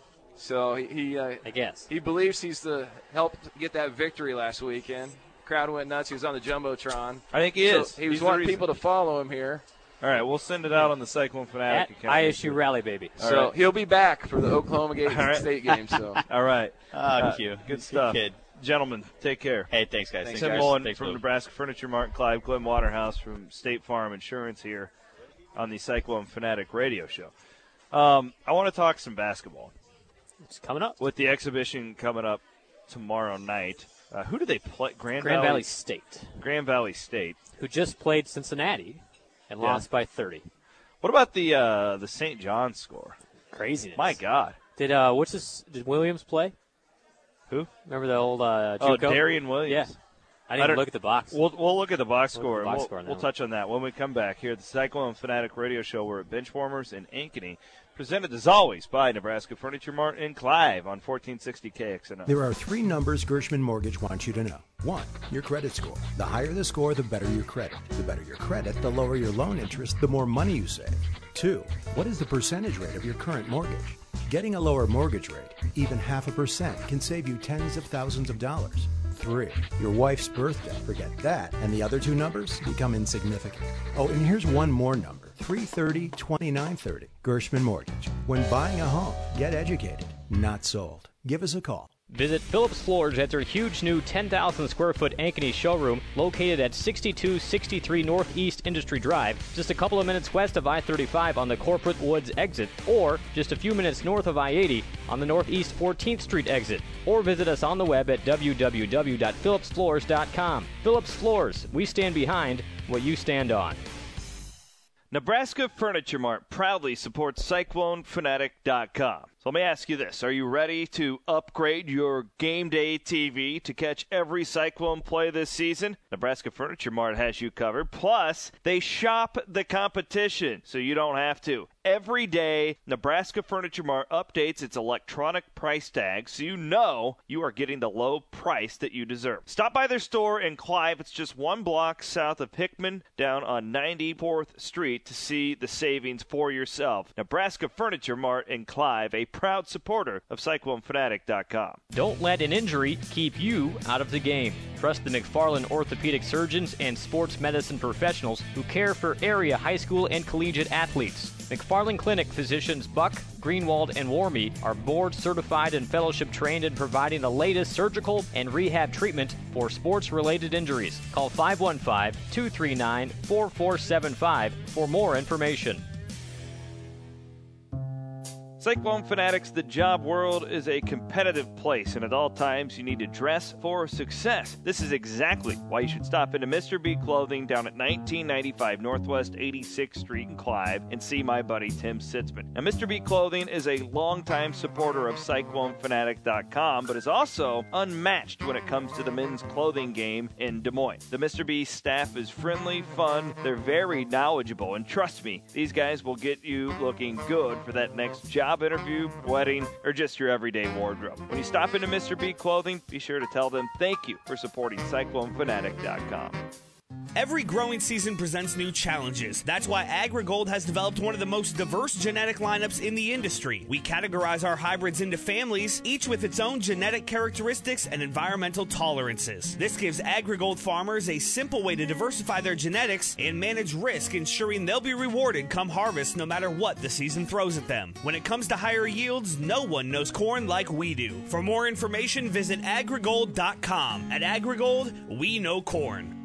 So he he, uh, I guess. he believes he's the helped get that victory last weekend. Crowd went nuts. He was on the jumbotron. I think he So is. he was He's the wanting reason. people to follow him here. All right, we'll send it out on the Cyclone Fanatic At account. I S U Rally Baby. All so right. he'll be back for the Oklahoma Gate All right. State game. So All right, Ah, Uh, cute. good stuff. Kid. Gentlemen, take care. Hey, thanks, guys. Thanks, Tim guys. Mullen Thanks, from Lou. Nebraska Furniture Mart, Clive Glenn Waterhouse from State Farm Insurance here on the Cyclone Fanatic radio show. Um, I want to talk some basketball. It's coming up. With the exhibition coming up tomorrow night, uh, who do they play? Grand, Grand Valley, Valley State, Grand Valley State. who just played Cincinnati and Yeah. lost by thirty. What about the uh, the Saint John score? Craziness. My God. Did uh, what's this? Did Williams play? Who? Remember the old uh, Oh, JUCO? Darian Williams. Yeah. I I didn't don't- look at the box. We'll, we'll look at the box Look at score. the and box we'll score on that we'll one. touch on that when we come back here at the Cyclone Fanatic Radio Show. We're at Benchwarmers in Ankeny. Presented as always by Nebraska Furniture Mart in Clive on fourteen sixty K X N O. There are three numbers Gershman Mortgage wants you to know. One, your credit score. The higher the score, the better your credit. The better your credit, the lower your loan interest, the more money you save. Two, what is the percentage rate of your current mortgage? Getting a lower mortgage rate, even half a percent, can save you tens of thousands of dollars. Three, your wife's birthday. Forget that, and the other two numbers become insignificant. Oh, and here's one more number. three thirty, twenty-nine thirty. Gershman Mortgage. When buying a home, get educated, not sold. Give us a call. Visit Phillips Floors at their huge new ten thousand square foot Ankeny showroom located at sixty-two sixty-three Northeast Industry Drive, just a couple of minutes west of I thirty-five on the Corporate Woods exit, or just a few minutes north of I eighty on the Northeast fourteenth Street exit. Or visit us on the web at w w w dot phillips floors dot com. Phillips Floors, we stand behind what you stand on. Nebraska Furniture Mart proudly supports Cyclone Fanatic dot com. So let me ask you this. Are you ready to upgrade your game day T V to catch every Cyclone play this season? Nebraska Furniture Mart has you covered. Plus, they shop the competition, so you don't have to. Every day, Nebraska Furniture Mart updates its electronic price tag so you know you are getting the low price that you deserve. Stop by their store in Clive. It's just one block south of Hickman down on ninety-fourth Street to see the savings for yourself. Nebraska Furniture Mart in Clive, a proud supporter of Cyclone Fanatic dot com. Don't let an injury keep you out of the game. Trust the McFarland orthopedic surgeons and sports medicine professionals who care for area high school and collegiate athletes. McFarland Clinic physicians Buck, Greenwald, and Warmy are board certified and fellowship trained in providing the latest surgical and rehab treatment for sports-related injuries. Call five one five, two three nine, four four seven five for more information. Cyclone Fanatics, the job world is a competitive place, and at all times you need to dress for success. This is exactly why you should stop into Mister B Clothing down at nineteen ninety-five Northwest eighty-sixth Street in Clive and see my buddy Tim Sitzman. Now, Mister B Clothing is a longtime supporter of Cyclone Fanatic dot com, but is also unmatched when it comes to the men's clothing game in Des Moines. The Mister B staff is friendly, fun, they're very knowledgeable, and trust me, these guys will get you looking good for that next job interview, wedding, or just your everyday wardrobe. When you stop into Mister B Clothing, be sure to tell them thank you for supporting Cyclone Fanatic dot com. Every growing season presents new challenges. That's why AgriGold has developed one of the most diverse genetic lineups in the industry. We categorize our hybrids into families, each with its own genetic characteristics and environmental tolerances. This gives AgriGold farmers a simple way to diversify their genetics and manage risk, ensuring they'll be rewarded come harvest no matter what the season throws at them. When it comes to higher yields, no one knows corn like we do. For more information, visit agrigold dot com. At AgriGold, we know corn.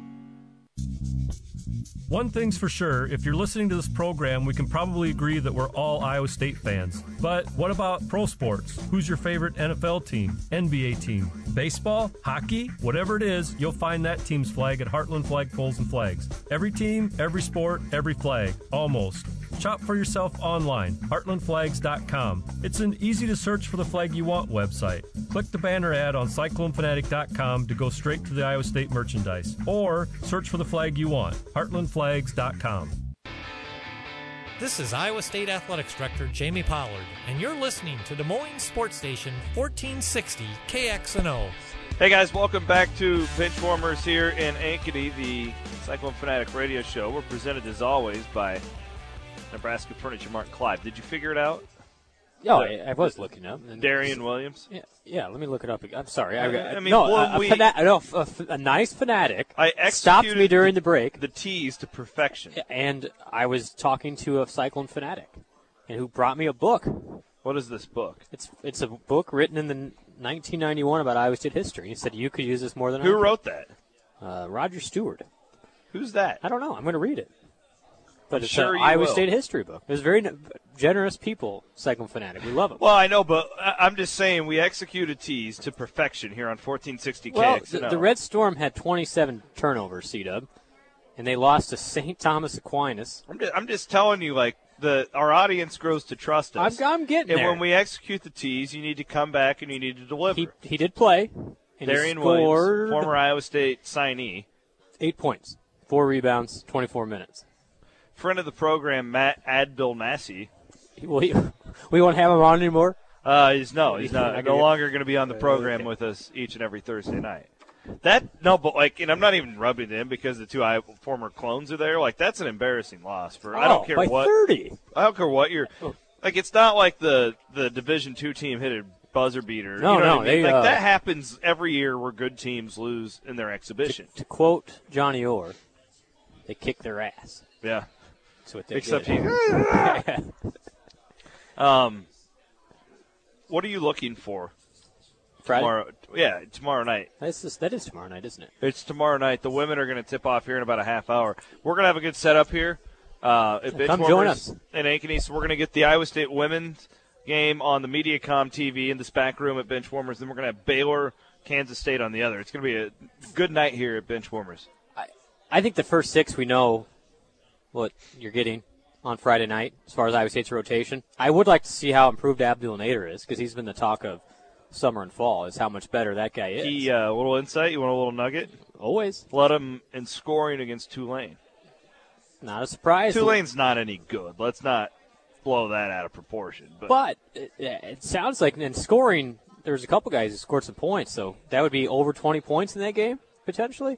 One thing's for sure, if you're listening to this program, we can probably agree that we're all Iowa State fans. But what about pro sports? Who's your favorite N F L team, N B A team, baseball, hockey? Whatever it is, you'll find that team's flag at Heartland Flagpoles and Flags. Every team, every sport, every flag. Almost. Shop for yourself online, heartland flags dot com. It's an easy-to-search for the flag you want website. Click the banner ad on cyclone fanatic dot com to go straight to the Iowa State merchandise. Or search for the flag you want, heartland flags dot com. This is Iowa State Athletics Director Jamie Pollard, and you're listening to Des Moines Sports Station fourteen sixty K X N O. Hey guys, welcome back to Benchwarmers here in Ankeny, the Cyclone Fanatic radio show. We're presented as always by Nebraska Furniture Mart Clive. Did you figure it out? Oh, I, I was looking up. And Darian Williams? Yeah, yeah, let me look it up. I'm sorry. I, I, I mean, no, when a, we, a, fana- no a, a nice fanatic I stopped me during the break. The tease to perfection. And I was talking to a Cyclone fanatic, and who brought me a book. What is this book? It's it's a book written in the nineteen ninety-one about Iowa State history. He said you could use this more than I Who could. wrote that? Uh, Roger Stewart. Who's that? I don't know. I'm going to read it. But I'm it's sure an you Iowa will. State history book. It was very generous people, Cyclone fanatic. We love it. Well, I know, but I'm just saying we execute a tease to perfection here on fourteen sixty K X N O. Well, the, the Red Storm had twenty-seven turnovers, C-Dub, and they lost to Saint Thomas Aquinas. I'm just, I'm just telling you, like, the our audience grows to trust us. I'm, I'm getting and there. when we execute the tease, you need to come back and you need to deliver. He, he did play. And Darian he scored Williams, former Iowa State signee. Eight points, four rebounds, twenty-four minutes. Friend of the program, Matt Adbil Massey. Well, he, we won't have him on anymore. Uh, he's no, he's He's not, not no gonna- longer going to be on the program Okay. with us each and every Thursday night. That no, but like, and I'm not even rubbing it in because the two I, former clones are there. Like, that's an embarrassing loss for. I Oh, don't care by what. thirty. I don't care what you're. Like, it's not like the the Division Two team hit a buzzer beater. No, you know no, what I mean? they, like uh, that happens every year where good teams lose in their exhibition. To quote Johnny Orr, they kick their ass. Yeah, That's what they except did. he. um, what are you looking for Friday? tomorrow? Yeah, tomorrow night. That's just, that is tomorrow night, isn't it? It's tomorrow night. The women are going to tip off here in about a half hour. We're going to have a good setup here uh, at Come join Benchwarmers us. in Ankeny. So we're going to get the Iowa State women's game on the MediaCom T V in this back room at Benchwarmers. Then we're going to have Baylor, Kansas State on the other. It's going to be a good night here at Benchwarmers. I think the first six we know what you're getting on Friday night as far as Iowa State's rotation. I would like to see how improved Abdul Nader is because he's been the talk of summer and fall is how much better that guy is. He, uh, a little insight. You want a little nugget? Always. Led him in scoring against Tulane. Not a surprise. Tulane's not any good. Let's not blow that out of proportion. But, But it, it sounds like in scoring, there's a couple guys who scored some points, so that would be over twenty points in that game, potentially.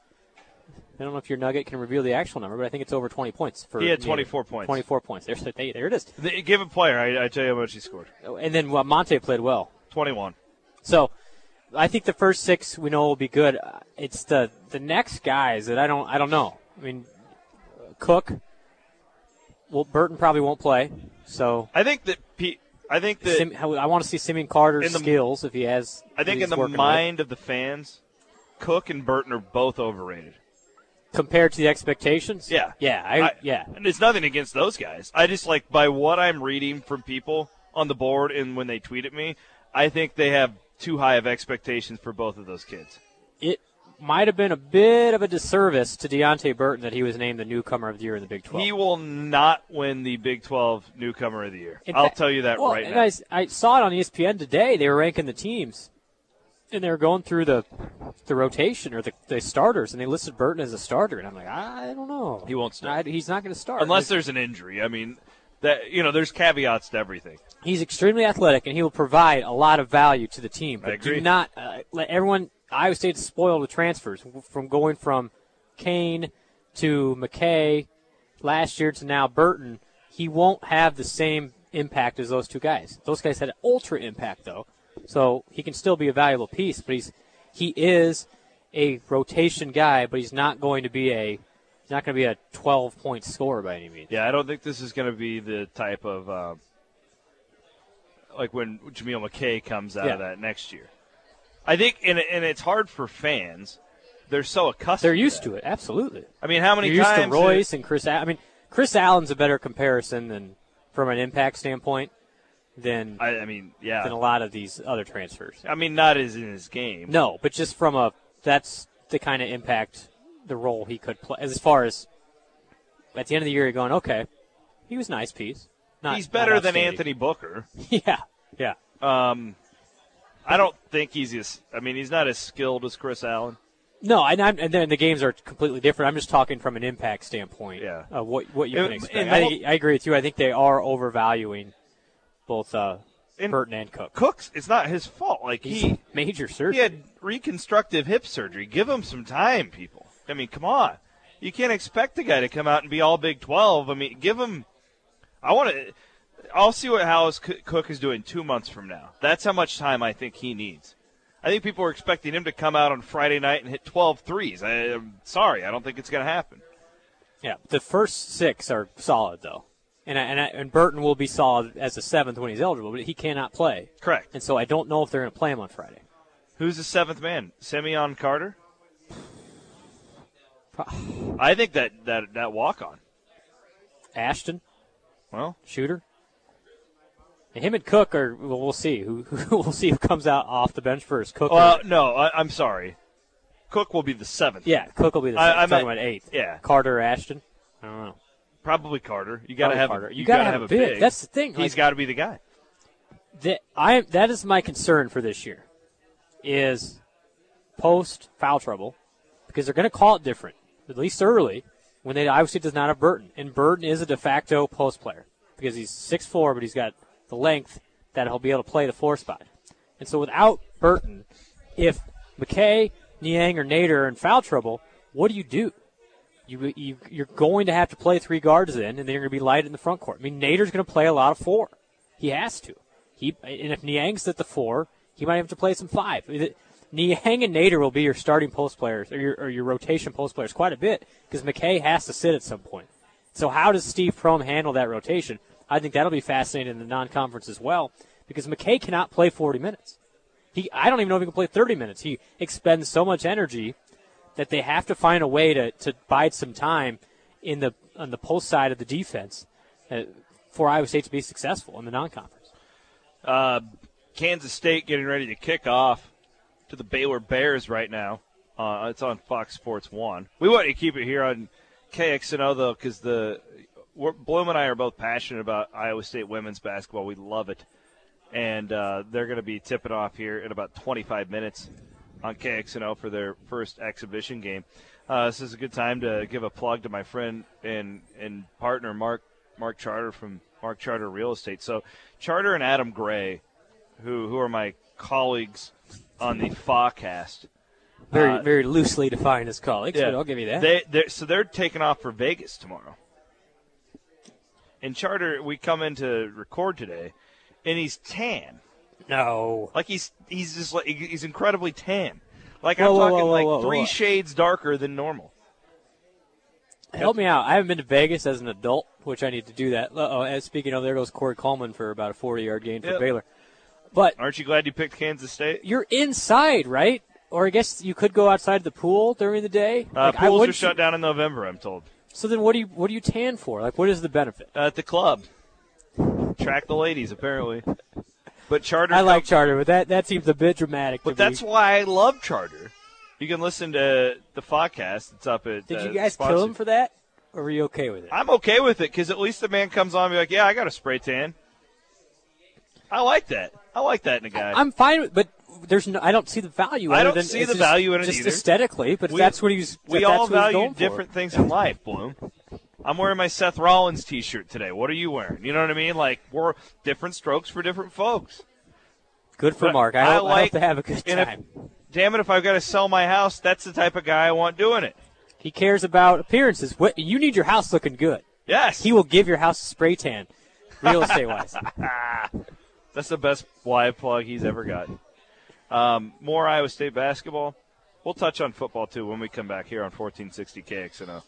I don't know if your nugget can reveal the actual number, but I think it's over twenty points. For he had Nader. twenty-four points. twenty-four points. There's, there it is. The, give a player. I, I tell you how much he scored. And then well, Monte played well. twenty-one. So I think the first six we know will be good. Uh, It's the the next guys that I don't I don't know. I mean, Cook. Well, Burton probably won't play. So I think that Pete. I think that Sim, I want to see Simeon Carter's in the- skills if he has. I think what in the he's working mind of the fans, Cook and Burton are both overrated. with. Compared to the expectations. Yeah. yeah, I, I- yeah. And it's nothing against those guys. I just like by what I'm reading from people on the board and when they tweet at me, I think they have too high of expectations for both of those kids. It might have been a bit of a disservice to Deontay Burton that he was named the newcomer of the year in the Big twelve. He will not win the Big twelve Newcomer of the Year. In I'll fact- tell you that well, right and now. I, I saw it on E S P N today. They were ranking the teams, and they were going through the the rotation or the, the starters, and they listed Burton as a starter. And I'm like, I don't know. He won't start. I, he's not going to start Unless Like, there's an injury. I mean, that you know, there's caveats to everything. he's extremely athletic, and he will provide a lot of value to the team. But I agree. do not uh, let everyone. Iowa State's spoiled with transfers from going from Kane to McKay last year to now Burton. He won't have the same impact as those two guys. Those guys had ultra impact though, so he can still be a valuable piece. But he's he is a rotation guy, but he's not going to be a he's not going to be a twelve point scorer by any means. Yeah, I don't think this is going to be the type of um, like when Jameel McKay comes out Yeah. of that next year. I think, and, and it's hard for fans. They're so accustomed. They're used to, to it, absolutely. I mean, how many You're used times? to Royce and Chris. Al- I mean, Chris Allen's a better comparison than from an impact standpoint than I, I mean, yeah. than a lot of these other transfers. I mean, not as in his game. No, but just from a that's the kind of impact the role he could play. As far as at the end of the year, you're going, okay, he was a nice piece. Not, He's better not than outstanding. Anthony Booker. Yeah, yeah. Um, I don't think he's as. I mean, he's not as skilled as Chris Allen. No, and, I'm, and then the games are completely different. I'm just talking from an impact standpoint. Yeah. Of what what you And- can expect. and I, the think, I agree with you. I think they are overvaluing both uh, And Burton and Cook. Cook's. It's not his fault. Like He's he major he surgery. had reconstructive hip surgery. Give him some time, people. I mean, come on. You can't expect the guy to come out and be all Big twelve. I mean, give him. I want to. I'll see what Howes Cook is doing two months from now. That's how much time I think he needs. I think people are expecting him to come out on Friday night and hit twelve threes. I, I'm sorry. I don't think it's going to happen. Yeah, the first six are solid though, and I, and I, and Burton will be solid as a seventh when he's eligible, but he cannot play. Correct. And so I don't know if they're going to play him on Friday. Who's the seventh man? Simeon Carter? I think that, that, that walk-on. Ashton, Well, shooter. And him and Cook are. Well, we'll see who, who we'll see who comes out off the bench first. Cook. well or, no, I, I'm sorry. Cook will be the seventh. yeah, Cook will be the. I- seventh. I I'm talking meant- about eighth. yeah. Carter or Ashton. I don't know. Probably Carter. You got to Probably have Carter. A, You, you gotta, gotta have, a big. That's the thing. He's Like, got to be the guy. that I am that is my concern for this year is post foul trouble because they're going to call it different at least early when they obviously does not have Burton, and Burton is a de facto post player because he's six foot four but he's got the length that he'll be able to play the four spot. And so without Burton, if McKay, Niang, or Nader are in foul trouble, what do you do? You, you, you're going to have to play three guards in, and then you're going to be light in the front court. I mean, Nader's going to play a lot of four. He has to. He And if Niang's at the four, he might have to play some five. Niang and Nader will be your starting post players, or your, or your rotation post players quite a bit, because McKay has to sit at some point. So how does Steve Prohm handle that rotation? I think that'll be fascinating in the non-conference as well, because McKay cannot play forty minutes. He, I don't even know if he can play thirty minutes. He expends so much energy that they have to find a way to, to bide some time in the on the post side of the defense uh, for Iowa State to be successful in the non-conference. Uh, Kansas State getting ready to kick off to the Baylor Bears right now. Uh, it's on Fox Sports one. We want to keep it here on K X N O, though, because the we're, Bloom and I are both passionate about Iowa State women's basketball. We love it. And uh, they're going to be tipping off here in about twenty-five minutes on K X N O for their first exhibition game. Uh, this is a good time to give a plug to my friend and, and partner, Mark Mark Charter from Mark Charter Real Estate. So Charter and Adam Gray, who, who are my colleagues on the Fawcast. Very, uh, very loosely defined as colleagues, yeah, but I'll give you that. They, they're, so they're taking off for Vegas tomorrow. And Charter, we come in to record today, and he's tan. No. Like he's he's just like he's incredibly tan. Like whoa, I'm whoa, talking whoa, like whoa, whoa, three whoa. shades darker than normal. Help me out. I haven't been to Vegas as an adult, which I need to do that. Uh-oh, and speaking of, there goes Corey Coleman for about a forty-yard gain for Yep. Baylor. But Aren't you glad you picked Kansas State? you're inside, right? Or I guess you could go outside the pool during the day. Uh, Like, I pools are wouldn't- shut down in November, I'm told. So then, what do you what do you tan for? Like, what is the benefit? Uh, at the club. Track the ladies, apparently. But Charter. I like Charter, but that, that seems a bit dramatic. But to that's me. why I love Charter. You can listen to the podcast. It's up at. Did uh, you guys sponsored- kill him for that, or were you okay with it? I'm okay with it because at least the man comes on and be like, yeah, I got a spray tan. I like that. I like that in a guy. I'm fine with, but there's no. I don't see the value. I other don't than see it's the just- value in it just either. aesthetically. But if We- that's what he's. We if all that's what he's value going for. different things in life, Bloom. I'm wearing my Seth Rollins T-shirt today. What are you wearing? You know what I mean? Like, we're different strokes for different folks. Good for But Mark. I, I hope, I like- hope to have a good and if- time. Damn it, if I've got to sell my house, that's the type of guy I want doing it. He cares about appearances. What you need your house looking good. Yes. He will give your house a spray tan, real estate wise. That's the best live plug he's ever gotten. Um, more Iowa State basketball. We'll touch on football, too, when we come back here on fourteen sixty K X N O.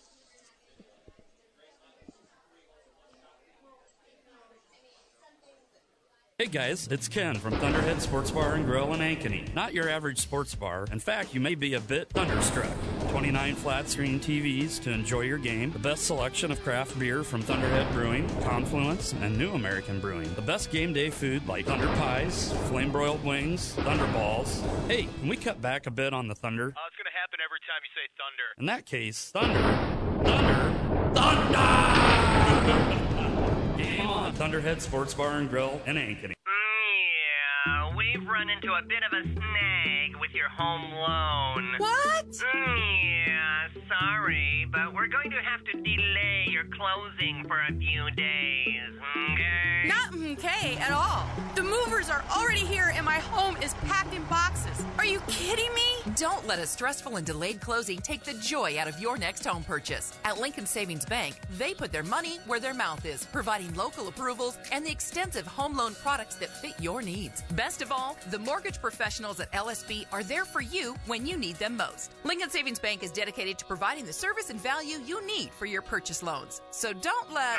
Hey guys, it's Ken from Thunderhead Sports Bar and Grill in Ankeny. Not your average sports bar. In fact, you may be a bit thunderstruck. twenty-nine flat screen T Vs to enjoy your game. The best selection of craft beer from Thunderhead Brewing, Confluence, and New American Brewing. The best game day food like Thunder Pies, Flame Broiled Wings, Thunder Balls. Hey, can we cut back a bit on the thunder? Oh, it's going to happen every time you say thunder. In that case, thunder, thunder, thunder! Game on, Thunderhead Sports Bar and Grill in Ankeny. Yeah, we've run into a bit of a snag with your home loan. What? Yeah, sorry, but we're going to have to delay your closing for a few days, okay? Not okay at all. The movers are already here and my home is packed in boxes. Are you kidding me? Don't let a stressful and delayed closing take the joy out of your next home purchase. At Lincoln Savings Bank, they put their money where their mouth is, providing local approvals and the extensive home loan products that fit your needs. Best of all, the mortgage professionals at L S B are there for you when you need them most. Lincoln Savings Bank is dedicated to providing the service and value you need for your purchase loans. So don't let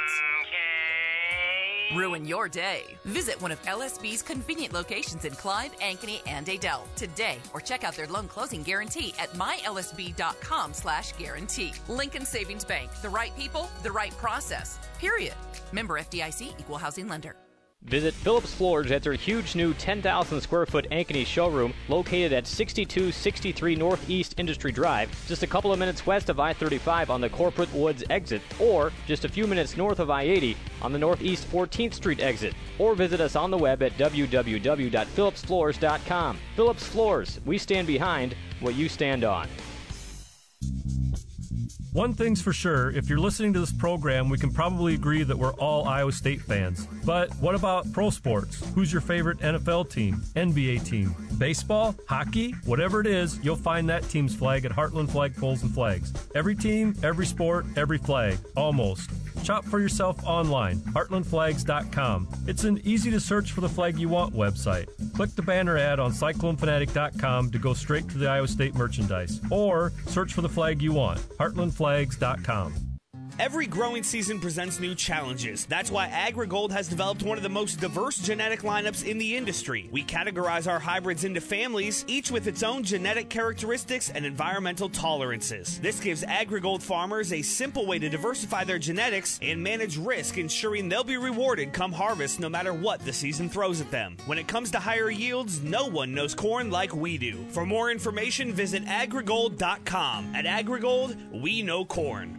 ruin your day. Visit one of L S B's convenient locations in Clive, Ankeny, and Adel today, or check out their loan closing guarantee at my L S B dot com slash guarantee. Lincoln Savings Bank. The right people, the right process. Period. Member F D I C, Equal Housing Lender. Visit Phillips Floors at their huge new ten thousand square foot Ankeny showroom located at sixty-two sixty-three Northeast Industry Drive, just a couple of minutes west of I thirty-five on the Corporate Woods exit, or just a few minutes north of I eighty on the Northeast fourteenth Street exit. Or visit us on the web at w w w dot phillips floors dot com. Phillips Floors, we stand behind what you stand on. One thing's for sure, if you're listening to this program, we can probably agree that we're all Iowa State fans. But what about pro sports? Who's your favorite N F L team, N B A team, baseball, hockey? Whatever it is, you'll find that team's flag at Heartland Flagpoles and Flags. Every team, every sport, every flag. Almost. Shop for yourself online, heartland flags dot com. It's an easy-to-search for the flag you want website. Click the banner ad on cyclone fanatic dot com to go straight to the Iowa State merchandise. Or search for the flag you want, heartland flags dot com. Every growing season presents new challenges. That's why AgriGold has developed one of the most diverse genetic lineups in the industry. We categorize our hybrids into families, each with its own genetic characteristics and environmental tolerances. This gives AgriGold farmers a simple way to diversify their genetics and manage risk, ensuring they'll be rewarded come harvest no matter what the season throws at them. When it comes to higher yields, no one knows corn like we do. For more information, visit agrigold dot com. At AgriGold, we know corn.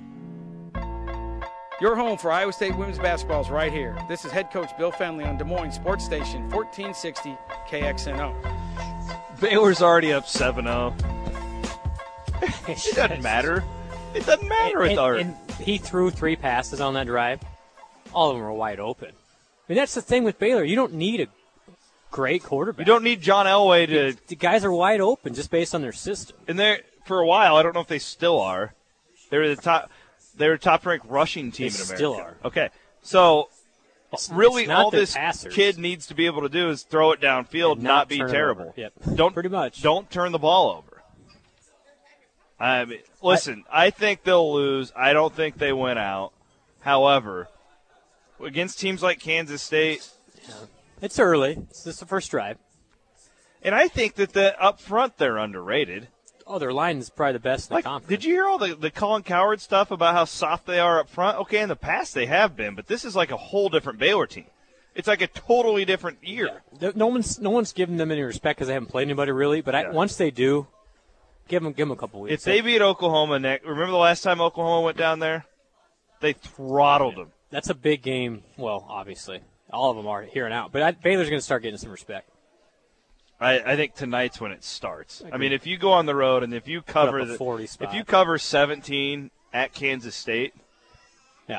Your home for Iowa State women's basketball is right here. This is head coach Bill Fenley on Des Moines Sports Station, fourteen sixty K X N O. Baylor's already up seven oh. It doesn't matter. It doesn't matter and, with Art. And he threw three passes on that drive. All of them were wide open. I mean, that's the thing with Baylor. You don't need a great quarterback. You don't need John Elway to. The, the guys are wide open just based on their system. And they're for a while. I don't know if they still are. They're the top. They're a top-ranked rushing team They in America. still are. Okay, so It's, really it's not all their this passers. kid needs to be able to do is throw it downfield, And not, not be turn it terrible. over. Yep. Don't Pretty much. Don't turn the ball over. I mean, listen, I, I think they'll lose. I don't think they win out. However, against teams like Kansas State, yeah. It's early. It's just the first drive. And I think that the up front they're underrated. Oh, their line is probably the best in like, the conference. Did you hear all the, the Colin Coward stuff about how soft they are up front? Okay, in the past they have been, but this is like a whole different Baylor team. It's like a totally different year. Yeah. No one's no one's giving them any respect because they haven't played anybody really. But yeah. I, once they do, give them give them a couple weeks. If they beat Oklahoma next, remember the last time Oklahoma went down there? They throttled them. That's a big game. Well, obviously, all of them are here and out. But I, Baylor's going to start getting some respect. I, I think tonight's when it starts. I, I mean, if you go on the road and if you cover the forty spot. if you cover seventeen at Kansas State, yeah,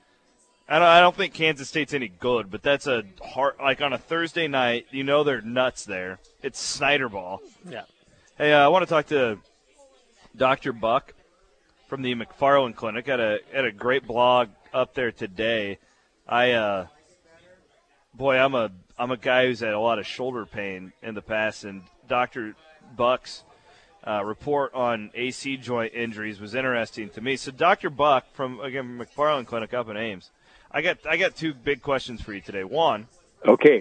I don't I don't think Kansas State's any good, but that's a hard like on a Thursday night. You know they're nuts there. It's Snyder ball. Yeah. Hey, uh, I want to talk to Doctor Buck from the McFarland Clinic. Had a had a great blog up there today. I uh, boy, I'm a I'm a guy who's had a lot of shoulder pain in the past, and Doctor Buck's uh, report on A C joint injuries was interesting to me. So, Doctor Buck from again McFarland Clinic up in Ames, I got I got two big questions for you today. One, okay.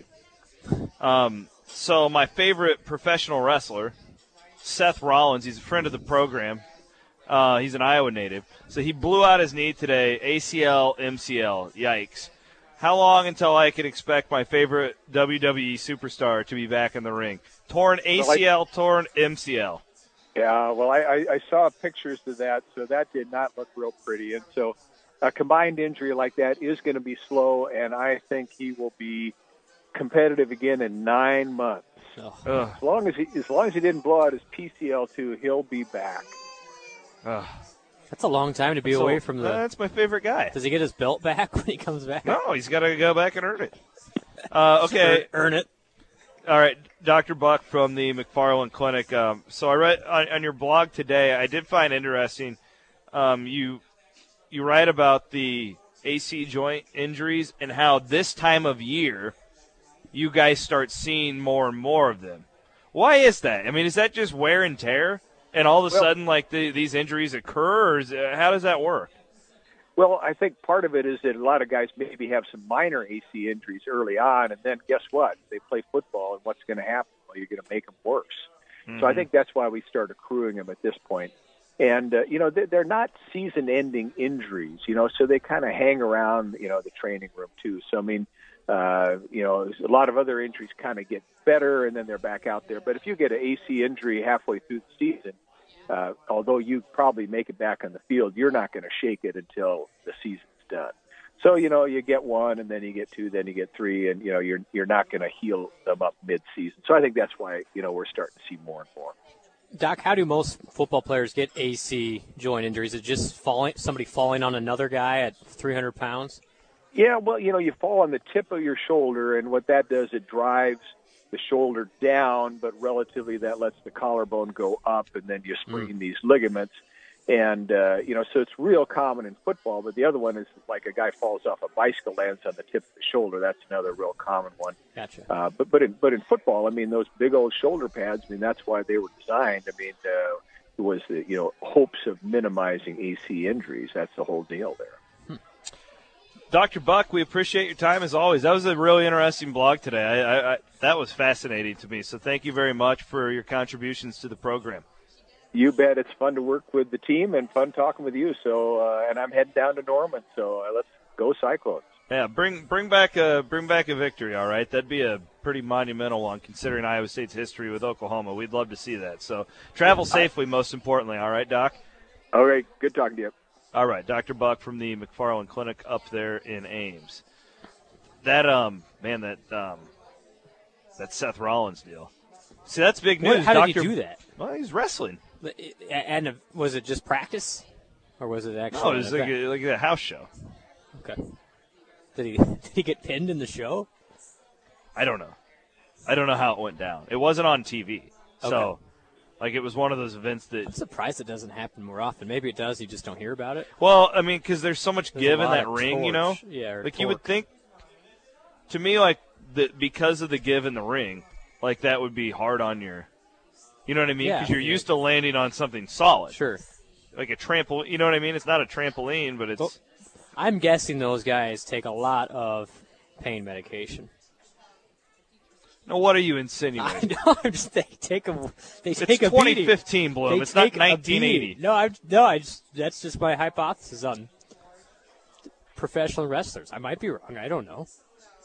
Um, so my favorite professional wrestler, Seth Rollins, he's a friend of the program. Uh, he's an Iowa native, so he blew out his knee today, A C L, M C L. Yikes. How long until I can expect my favorite W W E superstar to be back in the ring? Torn A C L, well, I, torn M C L. Yeah, well, I, I, I saw pictures of that, so that did not look real pretty. And so a combined injury like that is going to be slow, and I think he will be competitive again in nine months. Oh. As long as he, as long as he didn't blow out his P C L too, he'll be back. Oh. That's a long time to be that's away a, from the. That's my favorite guy. Does he get his belt back when he comes back? No, he's got to go back and earn it. Uh, okay, earn it. All right, Doctor Buck from the McFarland Clinic. Um, so I read on, on your blog today. I did find interesting. Um, you you write about the A C joint injuries and how this time of year you guys start seeing more and more of them. Why is that? I mean, is that just wear and tear? And all of a well, sudden, like, the, these injuries occur, or is, uh, how does that work? Well, I think part of it is that a lot of guys maybe have some minor A C injuries early on, and then guess what? They play football, and what's going to happen? Well, you're going to make them worse. Mm-hmm. So I think that's why we start accruing them at this point. And, uh, you know, they're not season-ending injuries, you know, so they kind of hang around, you know, the training room, too. So, I mean, uh, you know, a lot of other injuries kind of get better, and then they're back out there. But if you get an A C injury halfway through the season, Uh, although you probably make it back on the field, you're not going to shake it until the season's done. So, you know, you get one, and then you get two, then you get three, and, you know, you're you're not going to heal them up mid-season. So I think that's why, you know, we're starting to see more and more. Doc, how do most football players get A C joint injuries? Is it just falling, somebody falling on another guy at three hundred pounds? Yeah, well, you know, you fall on the tip of your shoulder, and what that does, it drives the shoulder down, but relatively that lets the collarbone go up, and then you sprain mm. these ligaments. And, uh, you know, so it's real common in football, but the other one is like a guy falls off a bicycle, lands on the tip of the shoulder. That's another real common one. Gotcha. Uh, but, but, in, but in football, I mean, those big old shoulder pads, I mean, that's why they were designed. I mean, uh, it was, the, you know, hopes of minimizing A C injuries. That's the whole deal there. Hmm. Doctor Buck, we appreciate your time as always. That was a really interesting blog today. I, I, I, that was fascinating to me. So thank you very much for your contributions to the program. You bet. It's fun to work with the team and fun talking with you. So, uh, and I'm heading down to Norman. So uh, let's go Cyclones. Yeah, bring bring back a bring back a victory. All right, that'd be a pretty monumental one considering Iowa State's history with Oklahoma. We'd love to see that. So travel safely, most importantly. All right, Doc. All right, good talking to you. All right, Doctor Buck from the McFarland Clinic up there in Ames. That um man, that um that Seth Rollins deal. See, that's big news. What, how Doctor did he do that? Well, he's wrestling. And was it just practice, or was it actually? No, it was like a, like a house show. Okay. Did he did he get pinned in the show? I don't know. I don't know how it went down. It wasn't on T V, so okay. like it was one of those events that. I'm surprised it doesn't happen more often. Maybe it does. You just don't hear about it. Well, I mean, because there's so much There's give a in lot that of ring, torch. you know. Yeah. Or like torque. you would think. To me, like the because of the give in the ring, like that would be hard on your. You know what I mean? Because Yeah, you're yeah. used to landing on something solid. Sure. Like a trampoline. You know what I mean? It's not a trampoline, but it's. Well, I'm guessing those guys take a lot of pain medication. No, what are you insinuating? I know. I'm just, they take a. They It's take a twenty beating. fifteen, Bloom. They It's not take a nineteen eighty. beating. No, I no. I just that's just my hypothesis on professional wrestlers. I might be wrong. I don't know.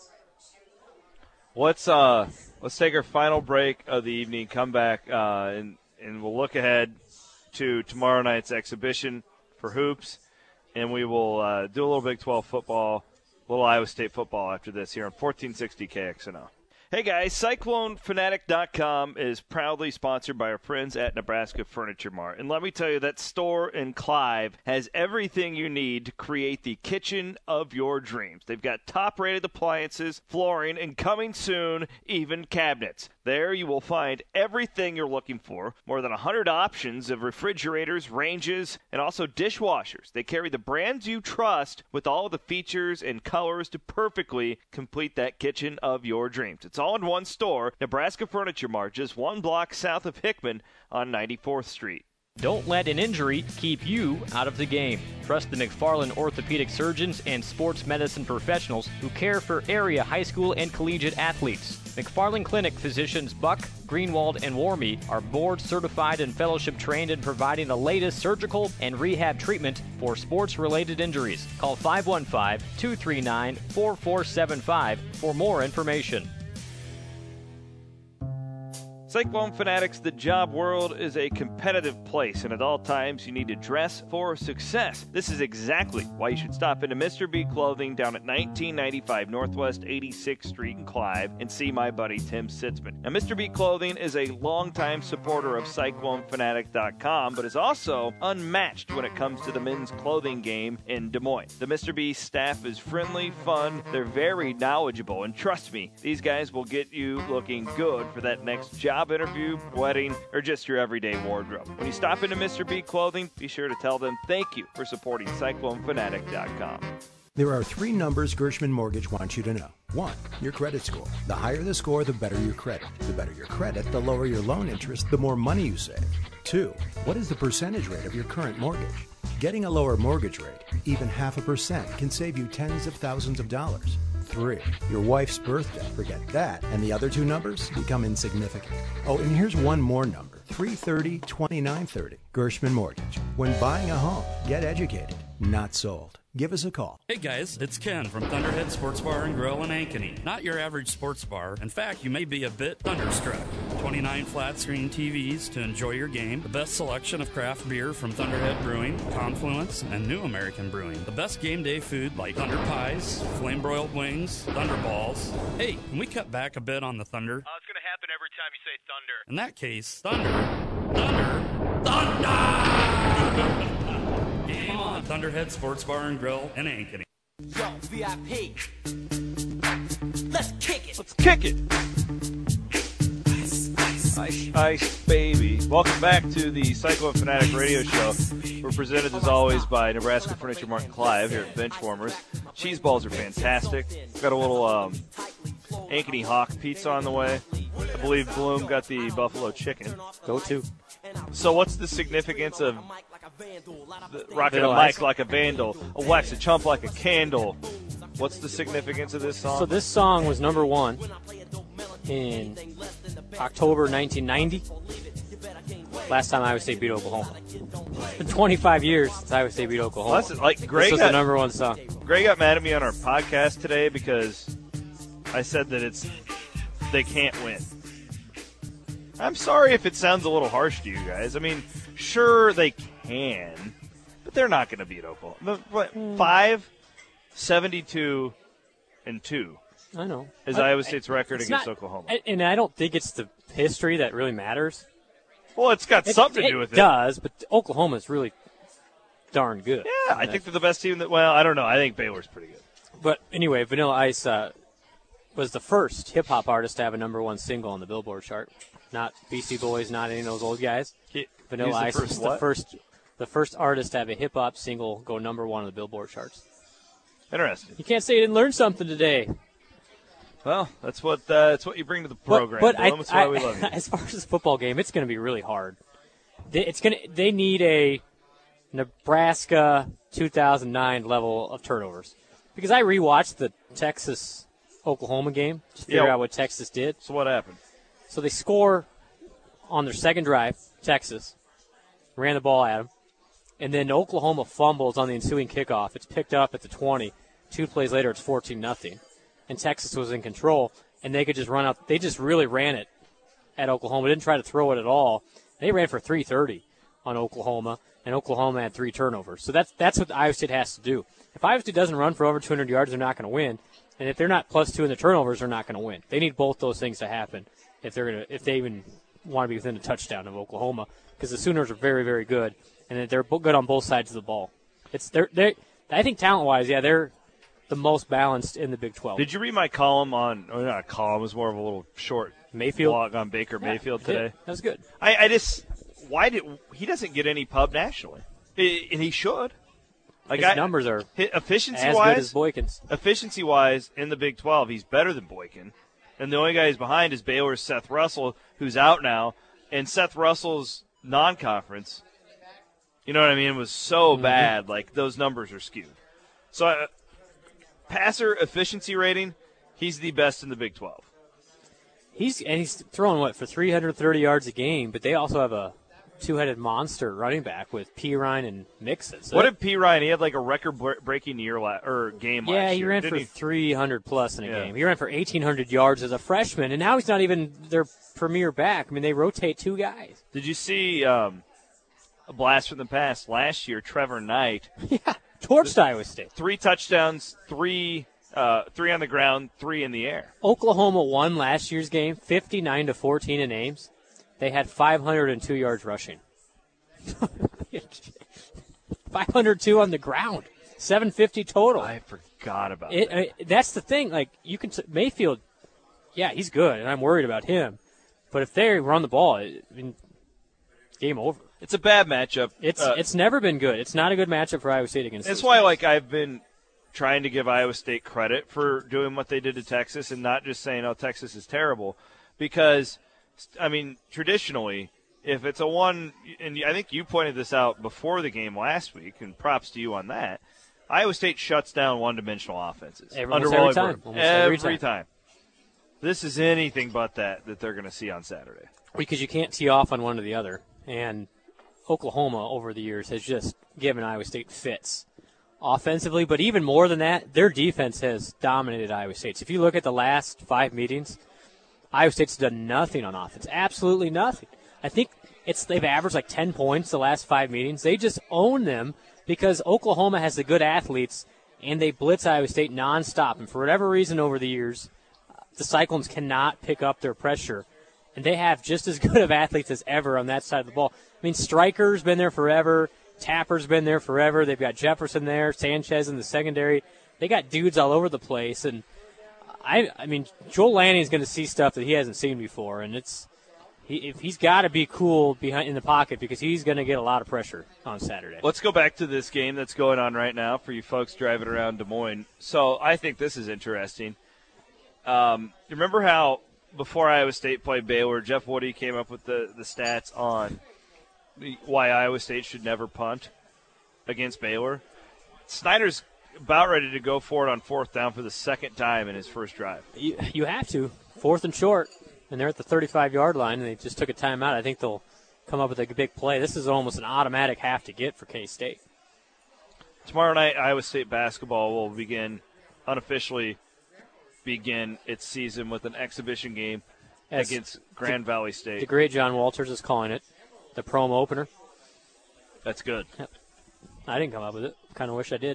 Let's uh let's take our final break of the evening. Come back uh, and and we'll look ahead to tomorrow night's exhibition for hoops, and we will uh, do a little Big twelve football, a little Iowa State football after this here on fourteen sixty K X N O. Hey guys, Cyclone Fanatic dot com is proudly sponsored by our friends at Nebraska Furniture Mart. And let me tell you, that store in Clive has everything you need to create the kitchen of your dreams. They've got top-rated appliances, flooring, and coming soon, even cabinets. There you will find everything you're looking for. More than one hundred options of refrigerators, ranges, and also dishwashers. They carry the brands you trust with all the features and colors to perfectly complete that kitchen of your dreams. It's all in one store, Nebraska Furniture Mart, just one block south of Hickman on ninety-fourth Street. Don't let an injury keep you out of the game. Trust the McFarland orthopedic surgeons and sports medicine professionals who care for area high school and collegiate athletes. McFarland Clinic physicians Buck, Greenwald, and Warmy are board certified and fellowship trained in providing the latest surgical and rehab treatment for sports-related injuries. Call five one five, two three nine, four four seven five for more information. Cyclone Fanatics, the job world is a competitive place, and at all times you need to dress for success. This is exactly why you should stop into Mister B Clothing down at nineteen ninety-five Northwest eighty-sixth Street in Clive and see my buddy Tim Sitzman. Now, Mister B Clothing is a longtime supporter of Cyclone Fanatic dot com, but is also unmatched when it comes to the men's clothing game in Des Moines. The Mister B staff is friendly, fun, they're very knowledgeable, and trust me, these guys will get you looking good for that next job interview, wedding, or just your everyday wardrobe. When you stop into Mister B Clothing, be sure to tell them thank you for supporting Cyclone Fanatic dot com. There are three numbers Gershman Mortgage wants you to know. One, your credit score. The higher the score, the better your credit. The better your credit, the lower your loan interest, the more money you save. Two, what is the percentage rate of your current mortgage? Getting a lower mortgage rate, even half a percent, can save you tens of thousands of dollars. Three, your wife's birthday. Forget that. And the other two numbers become insignificant. Oh, and here's one more number. three thirty, twenty-nine thirty. Gershman Mortgage. When buying a home, get educated, not sold. Give us a call. Hey guys, it's Ken from Thunderhead Sports Bar and Grill in Ankeny. Not your average sports bar. In fact, you may be a bit thunderstruck. twenty-nine flat screen T Vs to enjoy your game. The best selection of craft beer from Thunderhead Brewing, Confluence, and New American Brewing. The best game day food like Thunder Pies, Flame Broiled Wings, Thunder Balls. Hey, can we cut back a bit on the thunder? Uh, it's going to happen every time you say thunder. In that case, thunder Game on Thunderhead Sports Bar and Grill in Ankeny. Yo, V I P. Let's kick it. Let's kick it. Ice, ice, baby. Welcome back to the Cyclone Fanatic Radio Show. We're presented, as always, by Nebraska Furniture Mart and Clive here at Benchwarmers. Cheese balls are fantastic. Got a little um, Ankeny Hawk pizza on the way. I believe Bloom got the buffalo chicken. Go to. So what's the significance of the rocking a Vanilla mic Ice. like a vandal, a wax a chump like a candle? What's the significance of this song? So this song was number one in October nineteen ninety. Last time Iowa State beat Oklahoma. It's been twenty-five years since Iowa State beat Oklahoma. Well, that's like Gray this was got, the number one song. Gray got mad at me on our podcast today because I said that it's they can't win. I'm sorry if it sounds a little harsh to you guys. I mean, sure they can, but they're not going to beat Oklahoma. What, five, seventy-two, and two. I know. Is I, Iowa State's record it's against not, Oklahoma. And I don't think it's the history that really matters. Well, it's got it, something it to do with it. It does, but Oklahoma's really darn good. Yeah, I think they're the best team. That Well, I don't know. I think Baylor's pretty good. But anyway, Vanilla Ice uh, was the first hip-hop artist to have a number one single on the Billboard chart. Not Beastie Boys, not any of those old guys. He, Vanilla Ice first was what? the first the first artist to have a hip-hop single go number one on the Billboard charts. Interesting. You can't say you didn't learn something today. Well, that's what uh, that's what you bring to the program. But, but I, that's why I, we love you. As far as this football game, it's going to be really hard. They, it's going to. They need a Nebraska two thousand nine level of turnovers, because I rewatched the Texas Oklahoma game to figure Yeah. out what Texas did. So what happened? So they score on their second drive. Texas ran the ball at them, and then Oklahoma fumbles on the ensuing kickoff. It's picked up at the twenty. Two plays later, it's fourteen nothing. And Texas was in control, and they could just run out. They just really ran it at Oklahoma. Didn't try to throw it at all. They ran for three thirty on Oklahoma, and Oklahoma had three turnovers. So that's that's what Iowa State has to do. If Iowa State doesn't run for over two hundred yards, they're not going to win. And if they're not plus two in the turnovers, they're not going to win. They need both those things to happen if they're going to if they even want to be within a touchdown of Oklahoma, because the Sooners are very, very good, and they're good on both sides of the ball. It's they're they I think talent-wise, yeah, they're the most balanced in the Big twelve. Did you read my column on? Or not a column, it was more of a little short Mayfield blog on Baker yeah, Mayfield today. That was good. I, I just why did he doesn't get any pub nationally, I- and he should. Like His I, numbers are efficiency as wise, good as Boykin's. Efficiency wise, in the Big twelve, he's better than Boykin, and the only guy who's behind is Baylor's Seth Russell, who's out now, and Seth Russell's non-conference. You know what I mean? Was so Mm-hmm. bad. Like those numbers are skewed. So. Uh, Passer efficiency rating, he's the best in the Big twelve. He's and he's throwing what for three hundred thirty yards a game, but they also have a two-headed monster running back with Pirine and Mixon. So what that, did P. Ryan? He had like a record-breaking year la- or game yeah, last he year. ran didn't for he? three hundred plus in a Yeah. game. He ran for eighteen hundred yards as a freshman, and now he's not even their premier back. I mean, they rotate two guys. Did you see um, a blast from the past last year? Trevor Knight, yeah, torched Iowa State. Three touchdowns, three uh, three on the ground, three in the air. Oklahoma won last year's game, fifty-nine to fourteen in Ames. They had five hundred two yards rushing. five hundred two on the ground, seven fifty total. I forgot about it. that. Uh, that's the thing. Like you can Mayfield, yeah, he's good, and I'm worried about him. But if they run the ball, I mean, game over. It's a bad matchup. It's Uh, it's never been good. It's not a good matchup for Iowa State against. That's those why, guys. like, I've been trying to give Iowa State credit for doing what they did to Texas and not just saying, oh, Texas is terrible. Because, I mean, traditionally, if it's a one, and I think you pointed this out before the game last week, and props to you on that, Iowa State shuts down one-dimensional offenses. Every, under almost every Wally time. Burton. Almost every, every time. time. This is anything but that that they're going to see on Saturday. Because you can't tee off on one or the other. And Oklahoma, over the years, has just given Iowa State fits offensively. But even more than that, their defense has dominated Iowa State's. If you look at the last five meetings, Iowa State's done nothing on offense. Absolutely nothing. I think it's they've averaged like ten points the last five meetings. They just own them because Oklahoma has the good athletes, and they blitz Iowa State nonstop. And for whatever reason over the years, the Cyclones cannot pick up their pressure. and they have just as good of athletes as ever on that side of the ball. I mean, Striker's been there forever. Tapper's been there forever. They've got Jefferson there, Sanchez in the secondary. They got dudes all over the place, and I, I mean, Joel Lanning's going to see stuff that he hasn't seen before, and it's he, if he's got to be cool behind in the pocket because he's going to get a lot of pressure on Saturday. Let's go back to this game that's going on right now for you folks driving around Des Moines. So I think this is interesting. Um, remember how before Iowa State played Baylor, Jeff Woody came up with the, the stats on the, why Iowa State should never punt against Baylor? Snyder's about ready to go for it on fourth down for the second time in his first drive. You, you have to. Fourth and short, and they're at the thirty-five-yard line, and they just took a timeout. I think they'll come up with a big play. This is almost an automatic have to get for K-State. Tomorrow night, Iowa State basketball will begin, unofficially begin its season with an exhibition game As against Grand the, Valley State. The great John Walters is calling it the prom opener. That's good. Yep. I didn't come up with it. Kind of wish I did.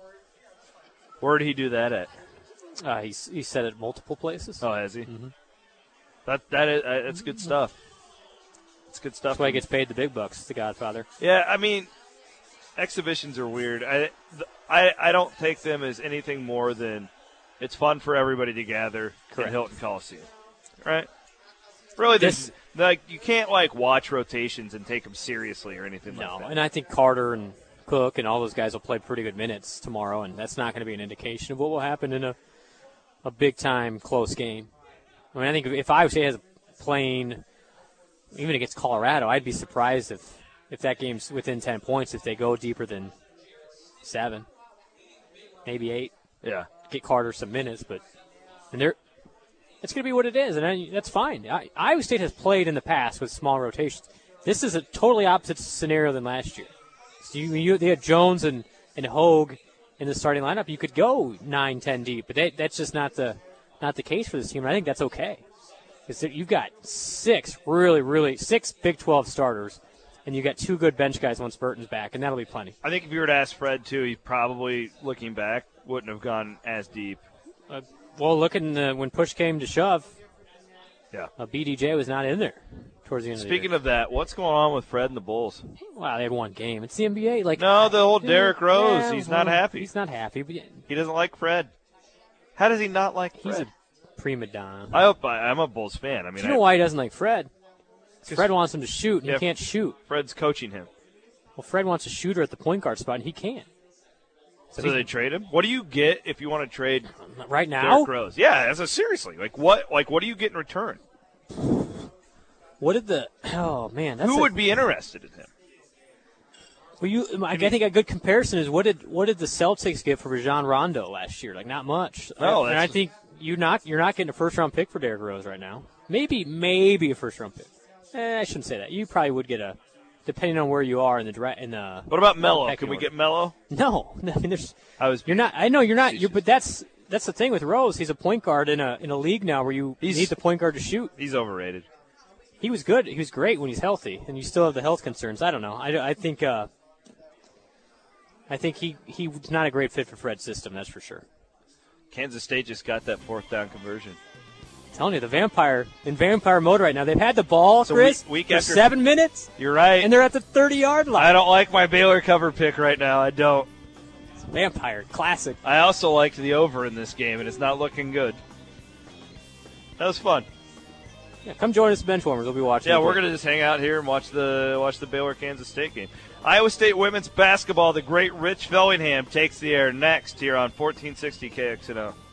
Where did he do that at? Uh, he's he said it multiple places. Oh, has he? Mm-hmm. That that is uh, that's good stuff. It's good stuff. That's why he gets paid the big bucks. The Godfather. Yeah, I mean, exhibitions are weird. I I I don't take them as anything more than it's fun for everybody to gather Correct. in Hilton Coliseum, right? Really, this like you can't like watch rotations and take them seriously or anything no, like that. And I think Carter and Cook and all those guys will play pretty good minutes tomorrow, and that's not going to be an indication of what will happen in a a big-time close game. I mean, I think if Iowa State has a playing, even against Colorado, I'd be surprised if, if that game's within ten points, if they go deeper than seven, maybe eight. Yeah. Get Carter some minutes, but and they're it's going to be what it is, and I, that's fine. I, Iowa State has played in the past with small rotations. This is a totally opposite scenario than last year. So you, you, they had Jones and, and Hogue in the starting lineup. You could go nine, ten deep, but they, that's just not the not the case for this team. And I think that's okay. Because you've got six really, really six Big twelve starters, and you got two good bench guys once Burton's back, and that'll be plenty. I think if you were to ask Fred too, he probably, looking back, wouldn't have gone as deep. Uh, well, looking uh, when push came to shove, yeah, uh, B D J was not in there towards the end. Speaking of, of that, what's going on with Fred and the Bulls? Wow, they had one game. It's the N B A. Like no, the old yeah, Derrick Rose. Yeah, he's well, not happy. He's not happy, but yeah. He doesn't like Fred. How does he not like Fred? He's a prima donna. I hope I, I'm a Bulls fan. I mean, Do you know I, why he doesn't like Fred? Fred wants him to shoot, and yeah, he can't shoot. Fred's coaching him. Well, Fred wants a shooter at the point guard spot, and he can't. So, so they trade him. What do you get if you want to trade right now? Derrick Rose. Yeah, as a seriously, like what? Like what do you get in return? What did the? Oh man, that's who a, would be interested in him? Well, you, I, I think a good comparison is what did what did the Celtics get for Rajon Rondo last year? Like not much. No, and I think you not you're not getting a first round pick for Derrick Rose right now. Maybe maybe a first round pick. Eh, I shouldn't say that. You probably would get a, depending on where you are in the dra- in the. What about Melo? Can we get Melo? No, I mean there's. I was. You're not. I know you're not. You're, but that's that's the thing with Rose. He's a point guard in a in a league now where you he's, need the point guard to shoot. He's overrated. He was good. He was great when he's healthy, and you still have the health concerns. I don't know. I, I think. Uh, I think he he's not a great fit for Fred's system. That's for sure. Kansas State just got that fourth down conversion. I'm telling you, the Vampire in Vampire mode right now. They've had the ball, so Chris, week, week for after, seven minutes. You're right, and they're at the thirty-yard line. I don't like my Baylor cover pick right now. I don't. It's Vampire classic. I also liked the over in this game, and it's not looking good. That was fun. Yeah, come join us, Benchwarmers. We'll be watching. Yeah, we're gonna just hang out here and watch the watch the Baylor Kansas State game. Iowa State women's basketball. The great Rich Fellingham takes the air next here on fourteen sixty K X N O.